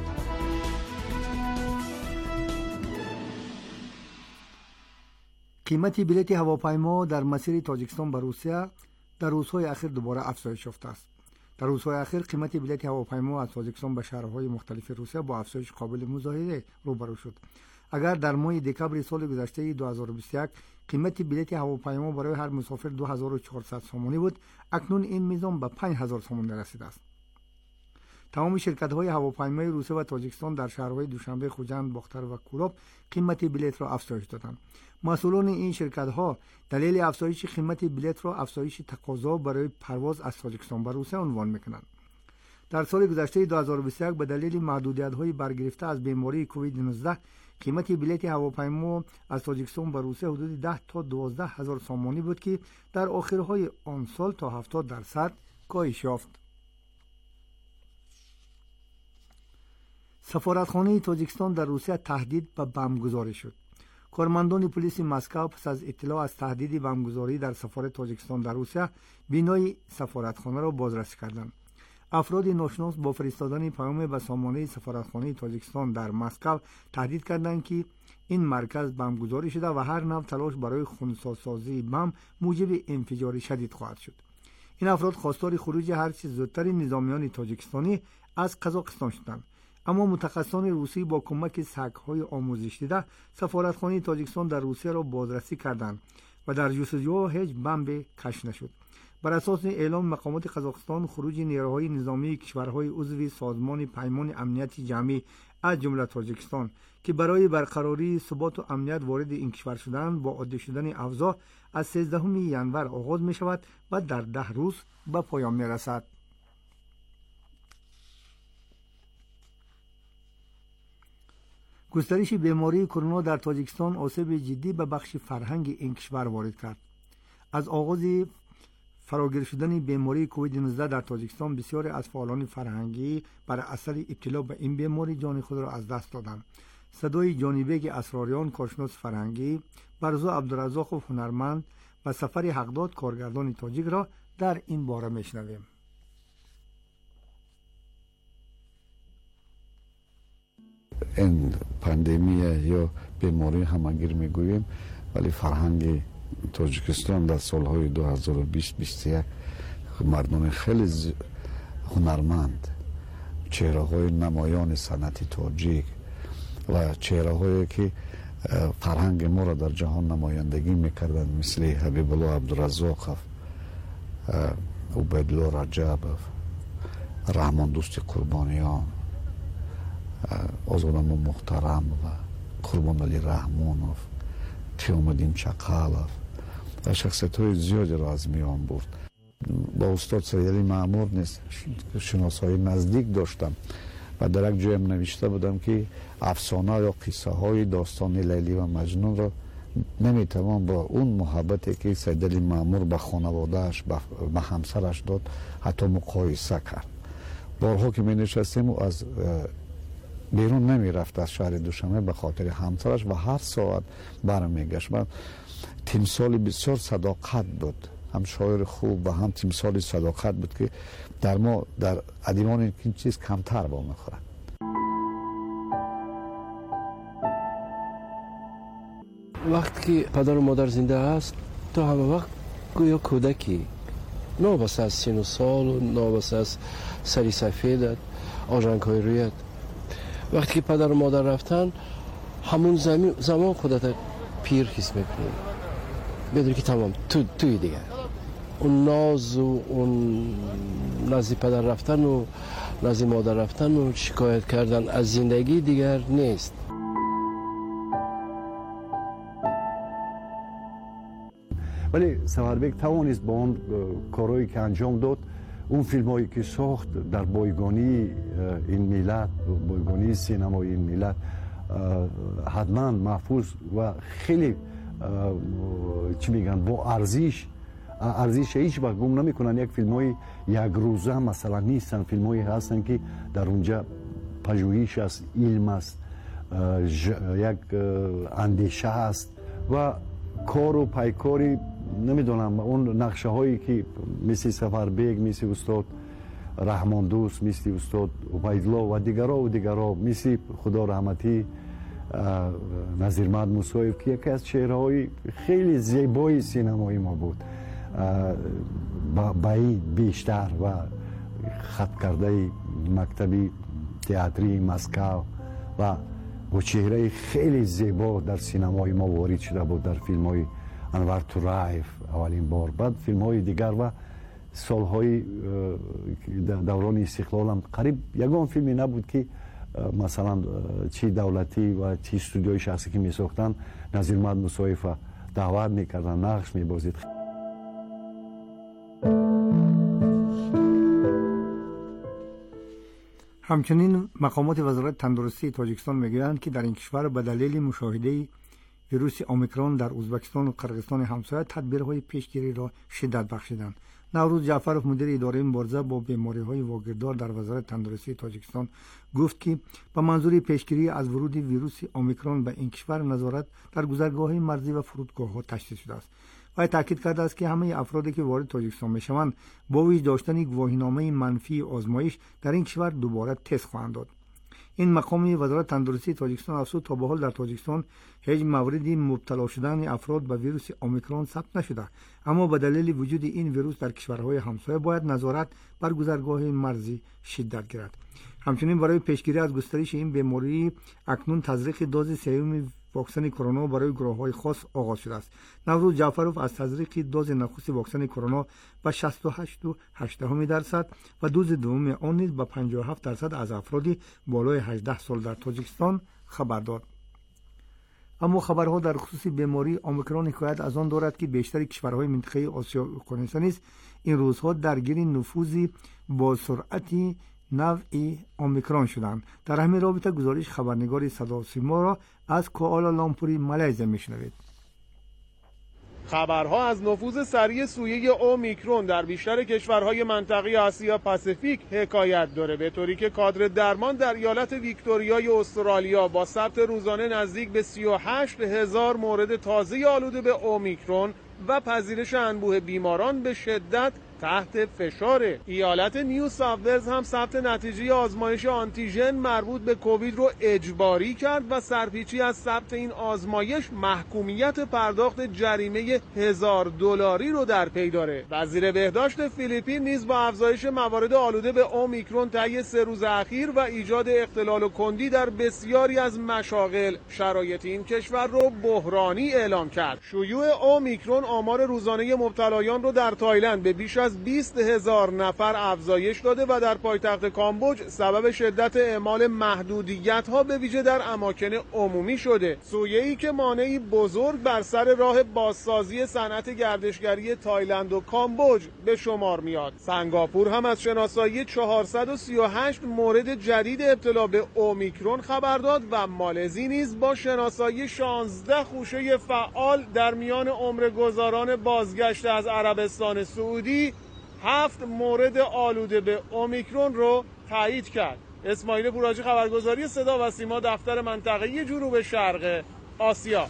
قیمت بلیط هواپیما در مسیر تاجیکستان به روسیه در روزهای اخیر دوباره افزایش یافته است. در روزهای اخیر قیمت بلیط هواپیما از تاجیکستان به شهرهای مختلف روسیه با افزایش قابل مشاهده روبرو شد. اگر در ماه دکبر سال گذشته 2021 قیمت بلیط هواپیما برای هر مسافر 2400 سومانی بود، اکنون این میزان به 5000 سومانی رسیده است. تمام شرکت‌های هواپیمای روسیه و تاجیکستان در شهرهای دوشنبه، خوجند، باختر و کوراب قیمت بلیط را افزایش دادند. مسئولان این شرکت‌ها دلیل افزایش قیمت بلیط را افزایش تقاضا برای پرواز از تاجیکستان به روسیه عنوان می‌کنند. در سال گذشته 2021 به دلیل محدودیت‌های برگرفته از بیماری کووید 19 قیمت بلیط هواپیما از تاجیکستان به روسیه حدود 10 تا 12 هزار سومانی بود که در آخرهای آن سال تا 70% کاهش یافت. سفارتخانه تاجیکستان در روسیه تهدید به بمبگذاری شد. کارمندان پلیس مسکو پس از اطلاع از تهدید بمبگذاری در سفارت تاجیکستان در روسیه بینای سفارتخانه را بازرسی کردند. افراد ناشناس با فرستادن پیام به سامانه سفارتخانه تاجیکستان در مسکو تهدید کردند که این مرکز بمبگذاری شده و هر نوع تلاش برای خنثی‌سازی بمب موجب انفجار شدید خواهد شد. این افراد خواستار خروج هرچه زودتر نظامیان تاجیکستانی از قزاقستان شدند. اما متخصصان روسی با کمک سگ‌های آموزش دیده سفارتخانه تاجیکستان در روسیه را بازرسی کردند و در جستجوها هیچ بمب کشف نشد. بر اساس اعلام مقامات قزاقستان، خروج نیروهای نظامی کشورهای عضو سازمان پیمان امنیت جمعی از جمله تاجیکستان که برای برقراری ثبات و امنیت وارد این کشور شدند با عادی شدن اوضاع از 13 ژانویه آغاز می شود و در 10 روز به پایان می رسد. گسترش بیماری کرونا در تاجیکستان آسیب جدی به بخش فرهنگ این کشور وارد کرد. از آغاز فراگیر شدن بیماری کووید 19 در تاجیکستان بسیاری از فعالان فرهنگی بر اثر ابتلا به این بیماری جان خود را از دست دادند. صدای جانیبگ اسراریان، کارشناس فرهنگی، برزا عبدالرزاق هنرمند و سفر حقداد کارگردان تاجیک را در این باره میشنویم. این پاندمی یا بیماری همگیر میگوییم، ولی فرهنگ تاجیکستان در سالهای 2020-2021 مردم خیلی هنرمند، چهره های نمایان صنعت تاجیک و چهره هایی که فرهنگ ما را در جهان نمایندگی میکردند، مثل حبیب الله عبدالرزاق، عبیدالله رجب، رحمان دوست قربانیان آزادم محترم و قربان علی رحمانوف، قیامالدین چقلوف و شخصیت های زیادی را از میان برد. با استاد سید علی مأمور نیست شناسایی نزدیک داشتم و در یک جایم نوشته بودم که افسانه یا قصه های داستان لیلی و مجنون را نمیتوان با اون محبتی که سید علی مأمور به خانوادهش به همسرش داد حتی مقایسه کرد. بارها که می نشستیم و از بیرون نمی رفت از شهر دوشنبه به خاطر همسرش و هر ساعت برمیگشت. من تمثال بسیار صداقت بود، هم شاعر خوب و هم تمثال صداقت بود که در ما در ادیبان این چیز کمتر با میخورد. وقتی که پدر و مادر زنده است تو همه وقت گویا کودکی، نابسته از سن و سال و نابسته از سری سفیدت، آژنگ های رویت. وقتی که پدر و مادر رفتن همون زمان خودت پیر حس میکنی، بدونی که تمام توی دیگه اون ناز و اون نزد پدر رفتن و نزد مادر رفتن و شکایت کردن از زندگی دیگر نیست. ولی سفربگ توانست با اون کارهایی که انجام داد، اون فیلم هایی که ساخت در بایگانی این ملت، بایگانی سینمای این ملت حتما محفوظ و خیلی چی میگن با ارزش هیچ وقت گم نمیکنن. یک فیلم های یک روزه مثلا نیستن، فیلم هایی هستن که در اونجا پژوهش است، علم است، یک اندیشه است و کار و پیکاری نمیدونم اون نقشه هایی که مثل سفربگ، مثل استاد رحمان دوست، مثل استاد عبیدالله و دیگرها مثل خدا رحمتی نظیرمحمد موسویف که یکی از چهره‌های خیلی زیبای سینمای ما بود، بعید بیشتر و خط کرده مکتبی تئاتری مسکو و با چهره خیلی زیبا در سینمای ما وارد شده بود در فیلم های انور تورایف اولین بار، بعد فیلم های دیگر و سالهای دوران استقلال هم قریب یگان فیلمی نبود که مثلا چی دولتی و چی استودیوی شخصی که می ساختن نظیرمحمد موسویف دعوت میکردن، نقش میبازید. همچنین مقامات وزارت تندرستی تاجیکستان میگویند که در این کشور به دلیل مشاهده ویروس اومیکرون در ازبکستان و قرقیزستان همسایه تدبیرهای پیشگیری را شدت بخشیدند. نوروز جعفرов مدیر اداره مبارزه با بیماری‌های واگیردار در وزارت تندرستی تاجیکستان گفت که با منظور پیشگیری از ورود ویروس اومیکرون به این کشور نظارت در گذرگاه‌های مرزی و فرودگاه‌ها تشدید شده است. و تاکید کرده است که همه افرادی که وارد تاجیکستان میشوند با وجود داشتن گواهینامه منفی آزمایش در این کشور دوباره تست خواهند داد. این مقام وزارت تندرستی تاجیکستان افزود تا به حال در تاجیکستان هیچ موردی مبتلا شدن افراد به ویروس اومیکرون ثبت نشده، اما به دلیل وجود این ویروس در کشورهای همسایه باید نظارت بر گذرگاه مرزی شدت گیرد. همچنین برای پیشگیری از گسترش این بیماری اکنون تزریق دوز سوم واکسن کرونا برای گروه‌های خاص آغاز شده است. نوروز جعفرov از تزریق دوز نخست واکسن کرونا به 68.8% و دوز دوم آن نیز به 57% از افراد بالای 18 سال در تاجیکستان خبر داد. اما خبرها در خصوص بیماری اومیکرون حکایت از آن دارد که بیشتر کشورهای منطقه آسیا افغانستان است این روزها درگیر نفوذی با سرعتی نوعی اومیکرون شدند. در همین رابطه گزارش خبرنگار صدا و سیما را از کوالالامپور مالزی میشنوید. خبرها از نفوذ سریع سویه اومیکرون در بیشتر کشورهای منطقه آسیا پاسیفیک حکایت داره، به طوری که کادر درمان در ایالت ویکتوریای استرالیا با ثبت روزانه نزدیک به 38,000 مورد تازه آلوده به اومیکرون و پذیرش انبوه بیماران به شدت تحت فشاره. ایالت نیو ساوت ولز هم ثبت نتیجه آزمایش آنتیژن مربوط به کووید رو اجباری کرد و سرپیچی از ثبت این آزمایش محکومیت پرداخت جریمه $1000 رو در پی داره. وزیر بهداشت فیلیپین نیز با افزایش موارد آلوده به اومیکرون طی 3 روز اخیر و ایجاد اختلال و کندی در بسیاری از مشاغل شرایط این کشور رو بحرانی اعلام کرد. شیوع اومیکرون آمار روزانه مبتلایان رو در تایلند به بیش از از 20,000 نفر افزایش داده و در پایتخت کامبوج سبب شدت اعمال محدودیت‌ها به ویژه در اماکن عمومی شده. سویه‌ای که مانعی بزرگ بر سر راه بازسازی صنعت گردشگری تایلند و کامبوج به شمار میاد. سنگاپور هم از شناسایی 438 مورد جدید ابتلا به اومیکرون خبر داد و مالزی نیز با شناسایی 16 خوشه فعال در میان عمرگذاران بازگشت از عربستان سعودی 7 مورد آلوده به اومیکرون رو تایید کرد. اسماعیل پوراجی، خبرگزاری صدا و سیما، دفتر منطقه‌ای جنوب شرق آسیا.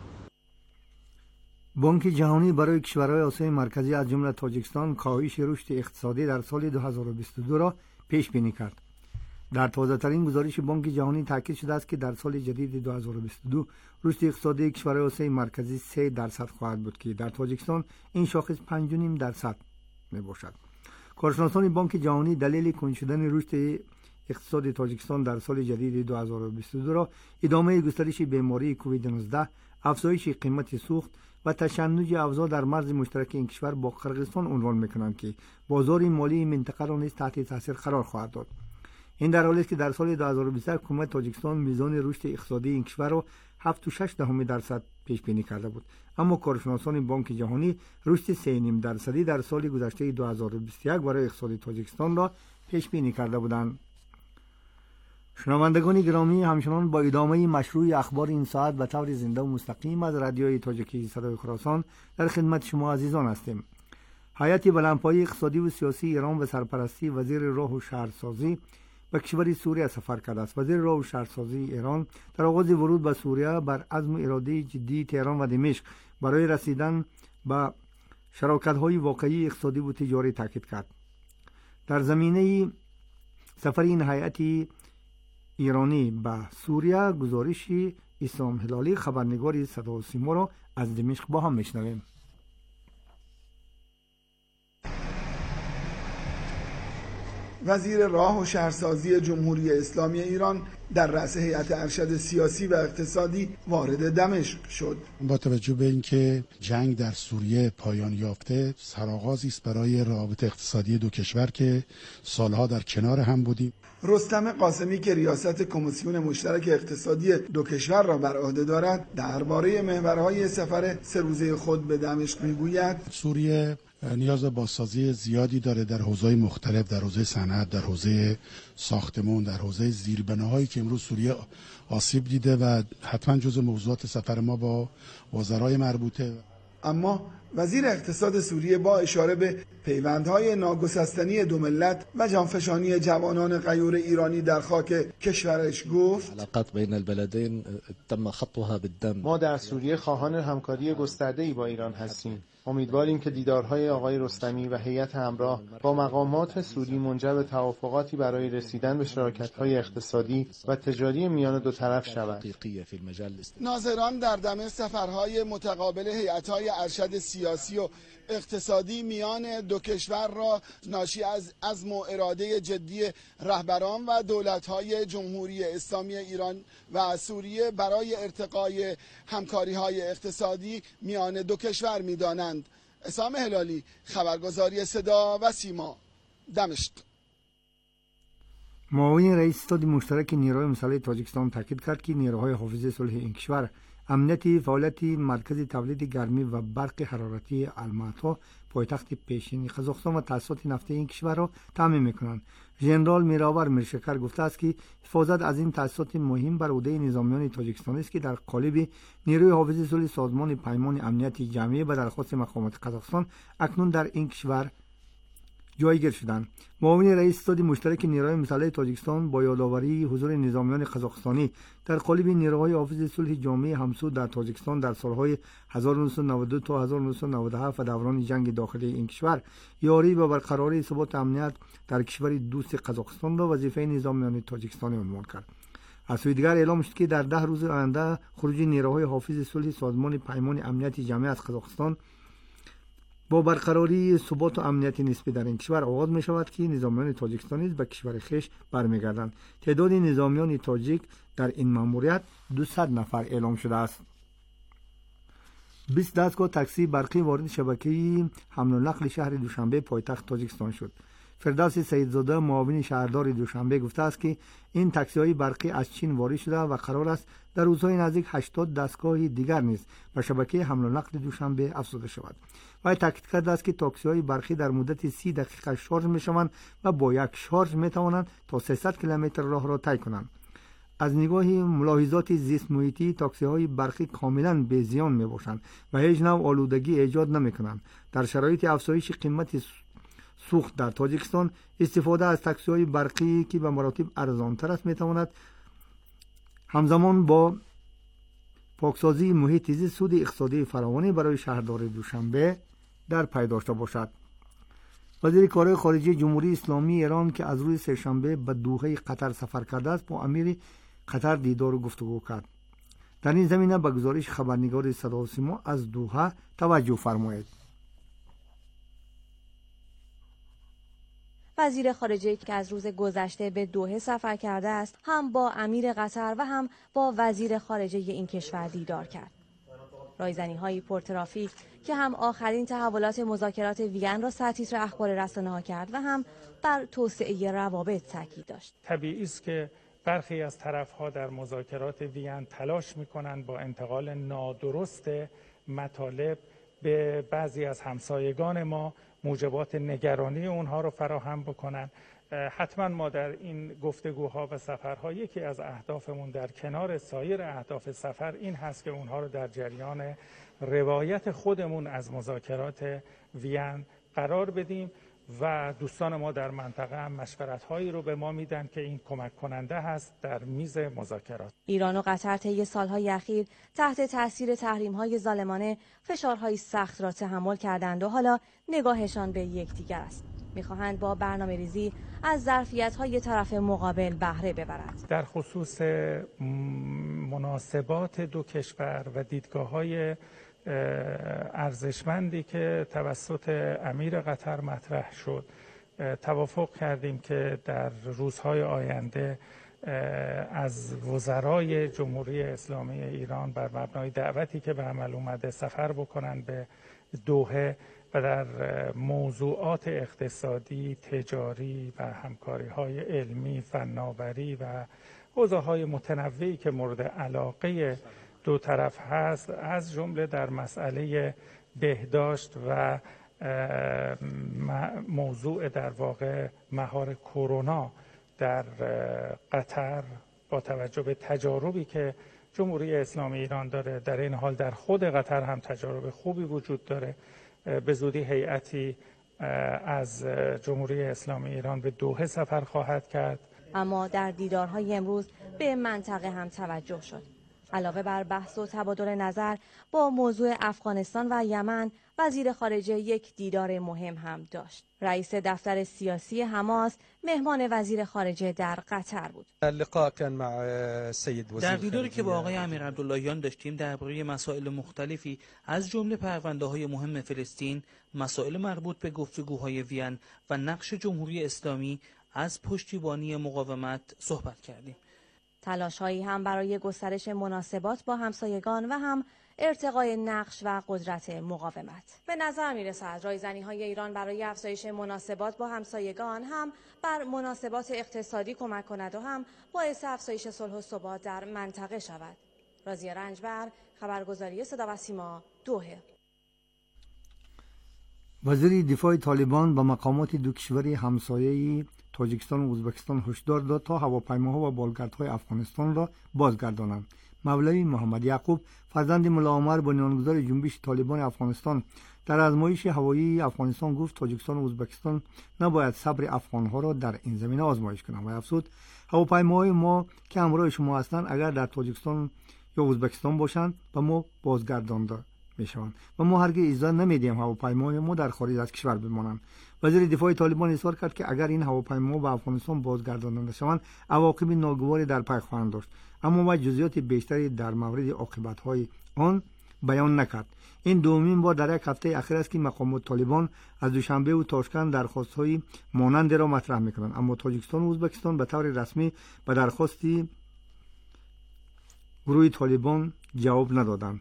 بانک جهانی برای کشورهای آسیای مرکزی از جمله تاجیکستان کاهش رشد اقتصادی در سال 2022 را پیش بینی کرد. در تازه‌ترین گزارش بانک جهانی تاکید شده است که در سال جدید 2022 رشد اقتصادی کشورهای آسیای مرکزی 3% خواهد بود که در تاجیکستان این شاخص 5.5% میباشد. کارشناسان بانک جهانی دلیل کند شدن رشد اقتصاد تاجیکستان در سال جدید 2022 را ادامه گسترش بیماری کووید 19، افزایش قیمت سوخت و تشنج اوضاع در مرز مشترک این کشور با قرقیزستان عنوان میکنند که بازار مالی منطقه را نیز تحت تاثیر قرار خواهد داد. این در حالی است که در سال 2023 حکومت تاجیکستان میزان رشد اقتصادی این کشور را 7.6% پیش بینی کرده بود، اما کارشناسان بانک جهانی رشد 3.5% در سال گذشته 2021 برای اقتصاد تاجیکستان را پیش بینی کرده بودند. شنوندگان گرامی، همچنان با ادامه مشروع اخبار این ساعت به طور زنده و مستقیم از رادیوی تاجیکی صدای خراسان در خدمت شما عزیزان هستیم. هیئت بلندپایه اقتصادی و سیاسی ایران به سرپرستی وزیر راه و شهرسازی به کشور سوریه سفر کرده است. وزیر راه و شهرسازی ایران در آغاز ورود به سوریه بر عزم و اراده جدی تهران و دمشق برای رسیدن به شراکت‌های واقعی اقتصادی و تجاری تاکید کرد. در زمینه سفر این هیئت ایرانی به سوریه گزارش اسلام هلالی خبرنگار صدا و سیما را از دمشق با هم میشنویم. وزیر راه و شهرسازی جمهوری اسلامی ایران در رأس هیئت ارشد سیاسی و اقتصادی وارد دمشق شد. با توجه به اینکه جنگ در سوریه پایان یافته، سرآغازی است برای روابط اقتصادی دو کشور که سالها در کنار هم بودیم. رستم قاسمی که ریاست کمیسیون مشترک اقتصادی دو کشور را بر عهده دارد درباره محورهای سفر 3 روزه خود به دمشق میگوید سوریه نیاز به بازسازی زیادی داره در حوزه‌های مختلف، در حوزه صنعت، در حوزه ساختمان، در حوزه زیربناهایی که امروز سوریه آسیب دیده و حتما جزو موضوعات سفر ما با وزرای مربوطه. اما وزیر اقتصاد سوریه با اشاره به پیوندهای ناگسستنی دو ملت و جانفشانی جوانان غیور ایرانی در خاک کشورش گفت علاقات بین البلدین تم خطوها بالدم. ما در سوریه خواهان همکاری گسترده‌ای با ایران هستیم. امیدواریم که دیدارهای آقای رستمی و هیئت همراه با مقامات سوری منجر به توافقاتی برای رسیدن به شراکت‌های اقتصادی و تجاری میان دو طرف شود. ناظران در دمشق سفرهای متقابل هیئت‌های ارشد سیاسی و اقتصادی میان دو کشور را ناشی از عزم و اراده جدی رهبران و دولت‌های جمهوری اسلامی ایران و سوریه برای ارتقای همکاری‌های اقتصادی میان دو کشور می‌دانند. اسام هلالی، خبرگزاری صدا و سیما، دمشق. معاون رئیس ستاد مشترک نیروهای مسلح تاجیکستان تاکید کرد که نیروهای حافظ صلح این کشور امنیت فعالیت مرکز تولید گرمی و برق حرارتی الماتا پایتخت پیشین قزاقستان و تأسیسات نفتی این کشور را تامین می‌کنند. ژنرال میراور میرشکر گفته است که حفاظت از این تأسیسات مهم بر عهده نظامیان تاجیکستان است که در قالب نیروی حافظ صلح سازمان پیمان امنیت جمعی به درخواست مقامات قزاقستان اکنون در این کشور جایگیر شدند. معاون رئیس ستاد مشترک نیروهای مسلح تاجیکستان با یادآوری حضور نظامیان قزاقستانی در قالب نیروهای حافظ صلح جامعه همسو در تاجیکستان در سالهای 1992 تا 1997 و دوران جنگ داخلی این کشور یاری و برقراری ثبات امنیت در کشور دوست قزاقستان را وظیفه نظامیان تاجیکستانی عنوان کرد. از سوی دیگر اعلام شد که در 10 روز آینده خروج نیروهای حافظ صلح سازمان پیمان امنیت جمعی از قزاقستان با برقراری ثبات و امنیت نسبی در این کشور آغاز می شود که نظامیان تاجیکستانی به کشور خویش برمیگردند. تعداد نظامیان تاجیک در این ماموریت 200 نفر اعلام شده است. 20 دستگاه تاکسی برقی وارد شبکه حمل و نقل شهر دوشنبه پایتخت تاجیکستان شد. فردوس سیدزاده معاون شهردار دوشنبه گفته است که این تاکسی‌های برقی از چین وارد شده و قرار است در روزهای نزدیک 80 دستگاه دیگر نیز به شبکه حمل و نقل دوشنبه افزوده شود. و تاکید کرده است که تاکسی‌های برقی در مدت 30 دقیقه شارژ می‌شوند و با یک شارژ می‌توانند تا 300 کیلومتر راه را طی کنند. از نگاه ملاحظات زیست محیطی تاکسی‌های برقی کاملا بی‌زیان میباشند و هیچ نوع آلودگی ایجاد نمی‌کنند. در شرایط افزایش قیمت سوخت در تاجیکستان استفاده از تاکسی‌های برقی که به مراتب ارزان‌تر است می‌تواند همزمان با پاکسازی محیط زیست سود اقتصادی فراوانی برای شهردار دوشنبه در پی داشته باشد. وزیر کارهای خارجه جمهوری اسلامی ایران که از روز سه‌شنبه به دوحه قطر سفر کرده است با امیر قطر دیدار و گفتگو کرد. در این زمینه به گزارش خبرنگار صدا و سیما از دوحه توجه فرمایید. وزیر خارجه که از روز گذشته به دوحه سفر کرده است هم با امیر قطر و هم با وزیر خارجه این کشور دیدار کرد. رایزنی‌های پرترافیک که هم آخرین تحولات مذاکرات وین را سرتیتر اخبار رسانه‌ها کرد و هم بر توسعه روابط تاکید داشت. طبیعی است که برخی از طرف‌ها در مذاکرات وین تلاش می‌کنند با انتقال نادرست مطالب به بعضی از همسایگان ما موجبات نگرانی اونها رو فراهم بکنن. حتما ما در این گفتگوها و سفرها یکی از اهدافمون در کنار سایر اهداف سفر این هست که اونها رو در جریان روایت خودمون از مذاکرات وین قرار بدیم و دوستان ما در منطقه هم مشورت‌هایی رو به ما میدن که این کمک کننده هست در میز مذاکرات. ایران و قطر طی سالهای اخیر تحت تاثیر تحریم‌های ظالمانه فشارهای سخت را تحمل کردند و حالا نگاهشان به یکدیگر است. می‌خواهند با برنامه‌ریزی از ظرفیت‌های طرف مقابل بهره ببرند. در خصوص مناسبات دو کشور و دیدگاه‌های ارزشمندی که توسط امیر قطر مطرح شد توافق کردیم که در روزهای آینده از وزرای جمهوری اسلامی ایران بر مبنای دعوتی که به عمل اومده سفر بکنن به دوحه و در موضوعات اقتصادی، تجاری و همکاری‌های علمی، فناوری و حوزه‌های متنوعی که مورد علاقه دو طرف هست از جمله در مسئله بهداشت و موضوع در واقع مهار کرونا در قطر با توجه به تجاربی که جمهوری اسلامی ایران داره در این حال در خود قطر هم تجارب خوبی وجود داره. به زودی هیئتی از جمهوری اسلامی ایران به دوحه سفر خواهد کرد. اما در دیدارهای امروز به منطقه هم توجه شد. علاوه بر بحث و تبادل نظر با موضوع افغانستان و یمن، وزیر خارجه یک دیدار مهم هم داشت. رئیس دفتر سیاسی حماس مهمان وزیر خارجه در قطر بود. در دیداری که با آقای امیر عبداللهیان داشتیم درباره مسائل مختلفی از جمله پرونده‌های مهم فلسطین، مسائل مربوط به گفتگوهای وین و نقش جمهوری اسلامی از پشتیبانی مقاومت صحبت کردیم. تلاش‌هایی هم برای گسترش مناسبات با همسایگان و هم ارتقای نقش و قدرت مقاومت. به نظر می‌رسد رایزنی‌های ایران برای افزایش مناسبات با همسایگان هم بر مناسبات اقتصادی کمک کند و هم باعث افزایش صلح و ثبات در منطقه شود. راضیه رنجبر، خبرگزاری صدا و سیما، دوحه. وزیر دفاع طالبان به مقامات دو کشور همسایه تاجیکستان و ازبکستان هشدار داد تا هواپیماها و بالگردهای افغانستان را بازگردانند. مولوی محمد یعقوب فرزند ملا عمر بنیانگذار جنبش طالبان افغانستان در آزمایش هوایی افغانستان گفت تاجیکستان و ازبکستان نباید صبر افغانها را در این زمینه آزمایش کنند و افزود هواپیماهای ما که همراه شما هستند اگر در تاجیکستان یا ازبکستان باشند به ما بازگردانده میشوند و ما هرگز اجازه نمیدیم هواپیماهای ما در خارج از کشور بمانند. وزیر دفاع طالبان اظهار کرد که اگر این هواپیماها به افغانستان بازگردانده شوند عواقب ناگواری در پی خواهند داشت، اما جزئیات بیشتری در مورد عاقبت‌های آن بیان نکرد. این دومین بار در یک هفته اخیر است که مقامات طالبان از دوشنبه و تاشکند درخواست‌های مانند را مطرح می‌کنند، اما تاجیکستان و ازبکستان به طور رسمی به درخواستی گروه طالبان جواب ندادند.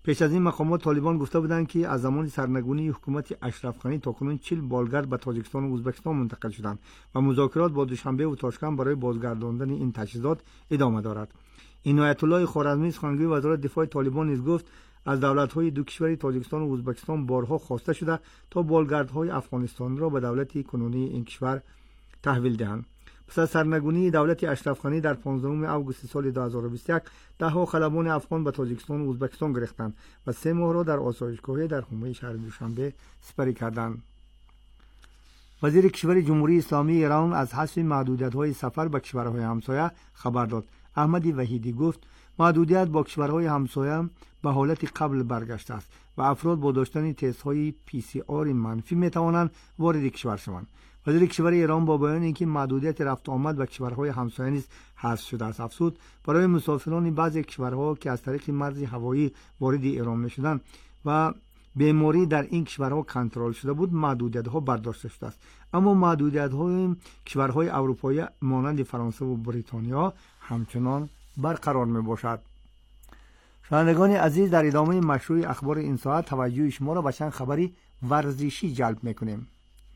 پیش از این مقامات طالبان گفته بودند که از زمان سرنگونی حکومت اشرف غنی تاکنون 40 بالگرد به تاجیکستان و ازبکستان منتقل شدند و مذاکرات با دوشنبه و تاشکند برای بازگرداندن این تجهیزات ادامه دارد. عنایت الله خوارزمی سخنگوی وزارت دفاع طالبان نیز گفت از دولت‌های دو کشور تاجیکستان و ازبکستان بارها خواسته شده تا بالگردهای افغانستان را به دولت کنونی این کشور تحویل دهند. پس از سرنگونی دولت اشرف غنی در 15 آگوست سال 2021 ده‌ها خلبان افغان به تاجیکستان و ازبکستان گریختند و 3 ماه را در آسایشگاهی در حومه شهر دوشنبه سپری کردند. وزیر کشور جمهوری اسلامی ایران از حذف محدودیت‌های سفر به کشورهای همسایه خبر داد. احمد وحیدی گفت محدودیت با کشورهای همسایه به حالت قبل برگشته است و افراد با داشتن تست‌های PCR منفی می‌توانند وارد کشور شوند. وزیر کشور ایران با بیان اینکه محدودیت رفت و آمد به کشورهای همسایه نیز حذف شده است افزود برای مسافران بعضی کشورها که از طریق مرز هوایی وارد ایران می‌شدند و بیماری در این کشورها کنترل شده بود محدودیت‌ها برداشته شده است، اما محدودیت‌های کشورهای اروپایی مانند فرانسه و بریتانیا همچنان برقرار میباشد. شنوندگان عزیز، در ادامه مشروع اخبار این ساعت توجه شما را به چند خبری ورزشی جلب میکنیم.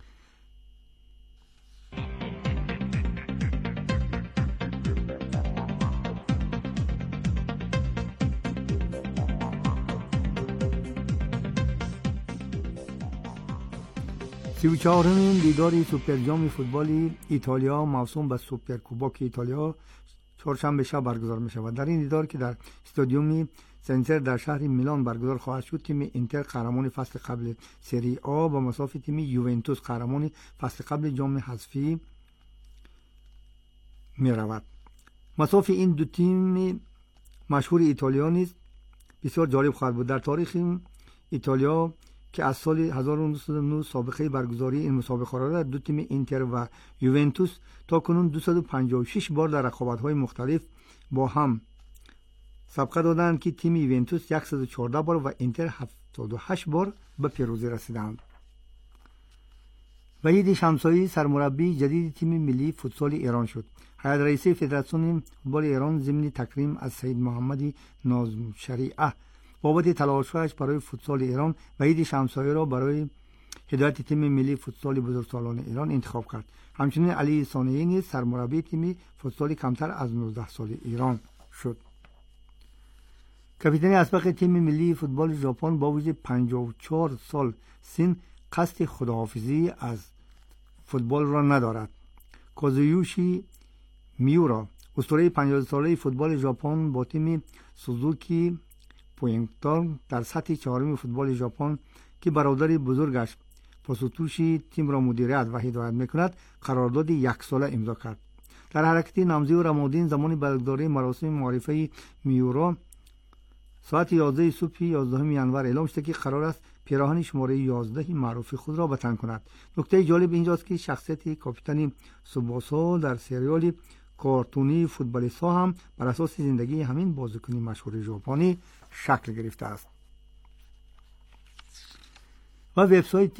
سی و چهارمین دیدار سوپرجام فوتبال ایتالیا موسوم به سوپرکوپاک ایتالیا چهارشنبه شب برگزار می شود. در این دیدار که در استادیوم سنتر در شهر میلان برگزار خواهد شد، تیم اینتر قهرمان فصل قبل سری آ با مساوی تیم یوونتوس قهرمان فصل قبل جام حذفی می رود. مساوی این دو تیم مشهور ایتالیا نیز بسیار جالب خواهد بود. در تاریخ ایتالیا که از سال 1909 سابقه برگزاری این مسابقه را دارد، دو تیم اینتر و یوونتوس تا کنون 256 بار در رقابت‌های مختلف با هم سبقت دادند که تیم یوونتوس 114 بار و اینتر 78 بار به پیروزی رسیدند. وحید شمسایی سرمربی جدید تیم ملی فوتسال ایران شد. هیئت رئیسه فدراسیون فوتبال ایران ضمن تکریم از سید محمد ناظم شریعه بابت تلاش‌هایش برای فوتسال ایران، وحید شمسایی را برای هدایت تیم ملی فوتسال بزرگسالان ایران انتخاب کرد. همچنین علی صانعی نیز سرمربی تیم فوتسال کمتر از 19 سال ایران شد. کاپیتان اسبق تیم ملی فوتبال ژاپن با وجود 54 سال سن قصد خداحافظی از فوتبال را ندارد. کازویوشی میورا اسطوره 50 ساله فوتبال ژاپن با تیم سوزوکی پوینگتان در سطح چهارم فوتبال ژاپن که برادر بزرگش پاسوتوشی تیم را مدیریت و هدایت میکند قرارداد 1 ساله امضا کرد. در حرکت نمزی و رمادین زمان برگزاری مراسم معرفی میورا ساعت 11 صبح 11 ینور اعلام شد که قرار است پیراهن شماره 11 معروف خود را به تن کند. نکته جالب اینجاست که شخصیت کاپیتان سوباسا در سریال کارتونی فوتبالیستا هم بر اساس زندگی همین بازیکن مشهور ژاپنی شکل گرفته است. و وبسایت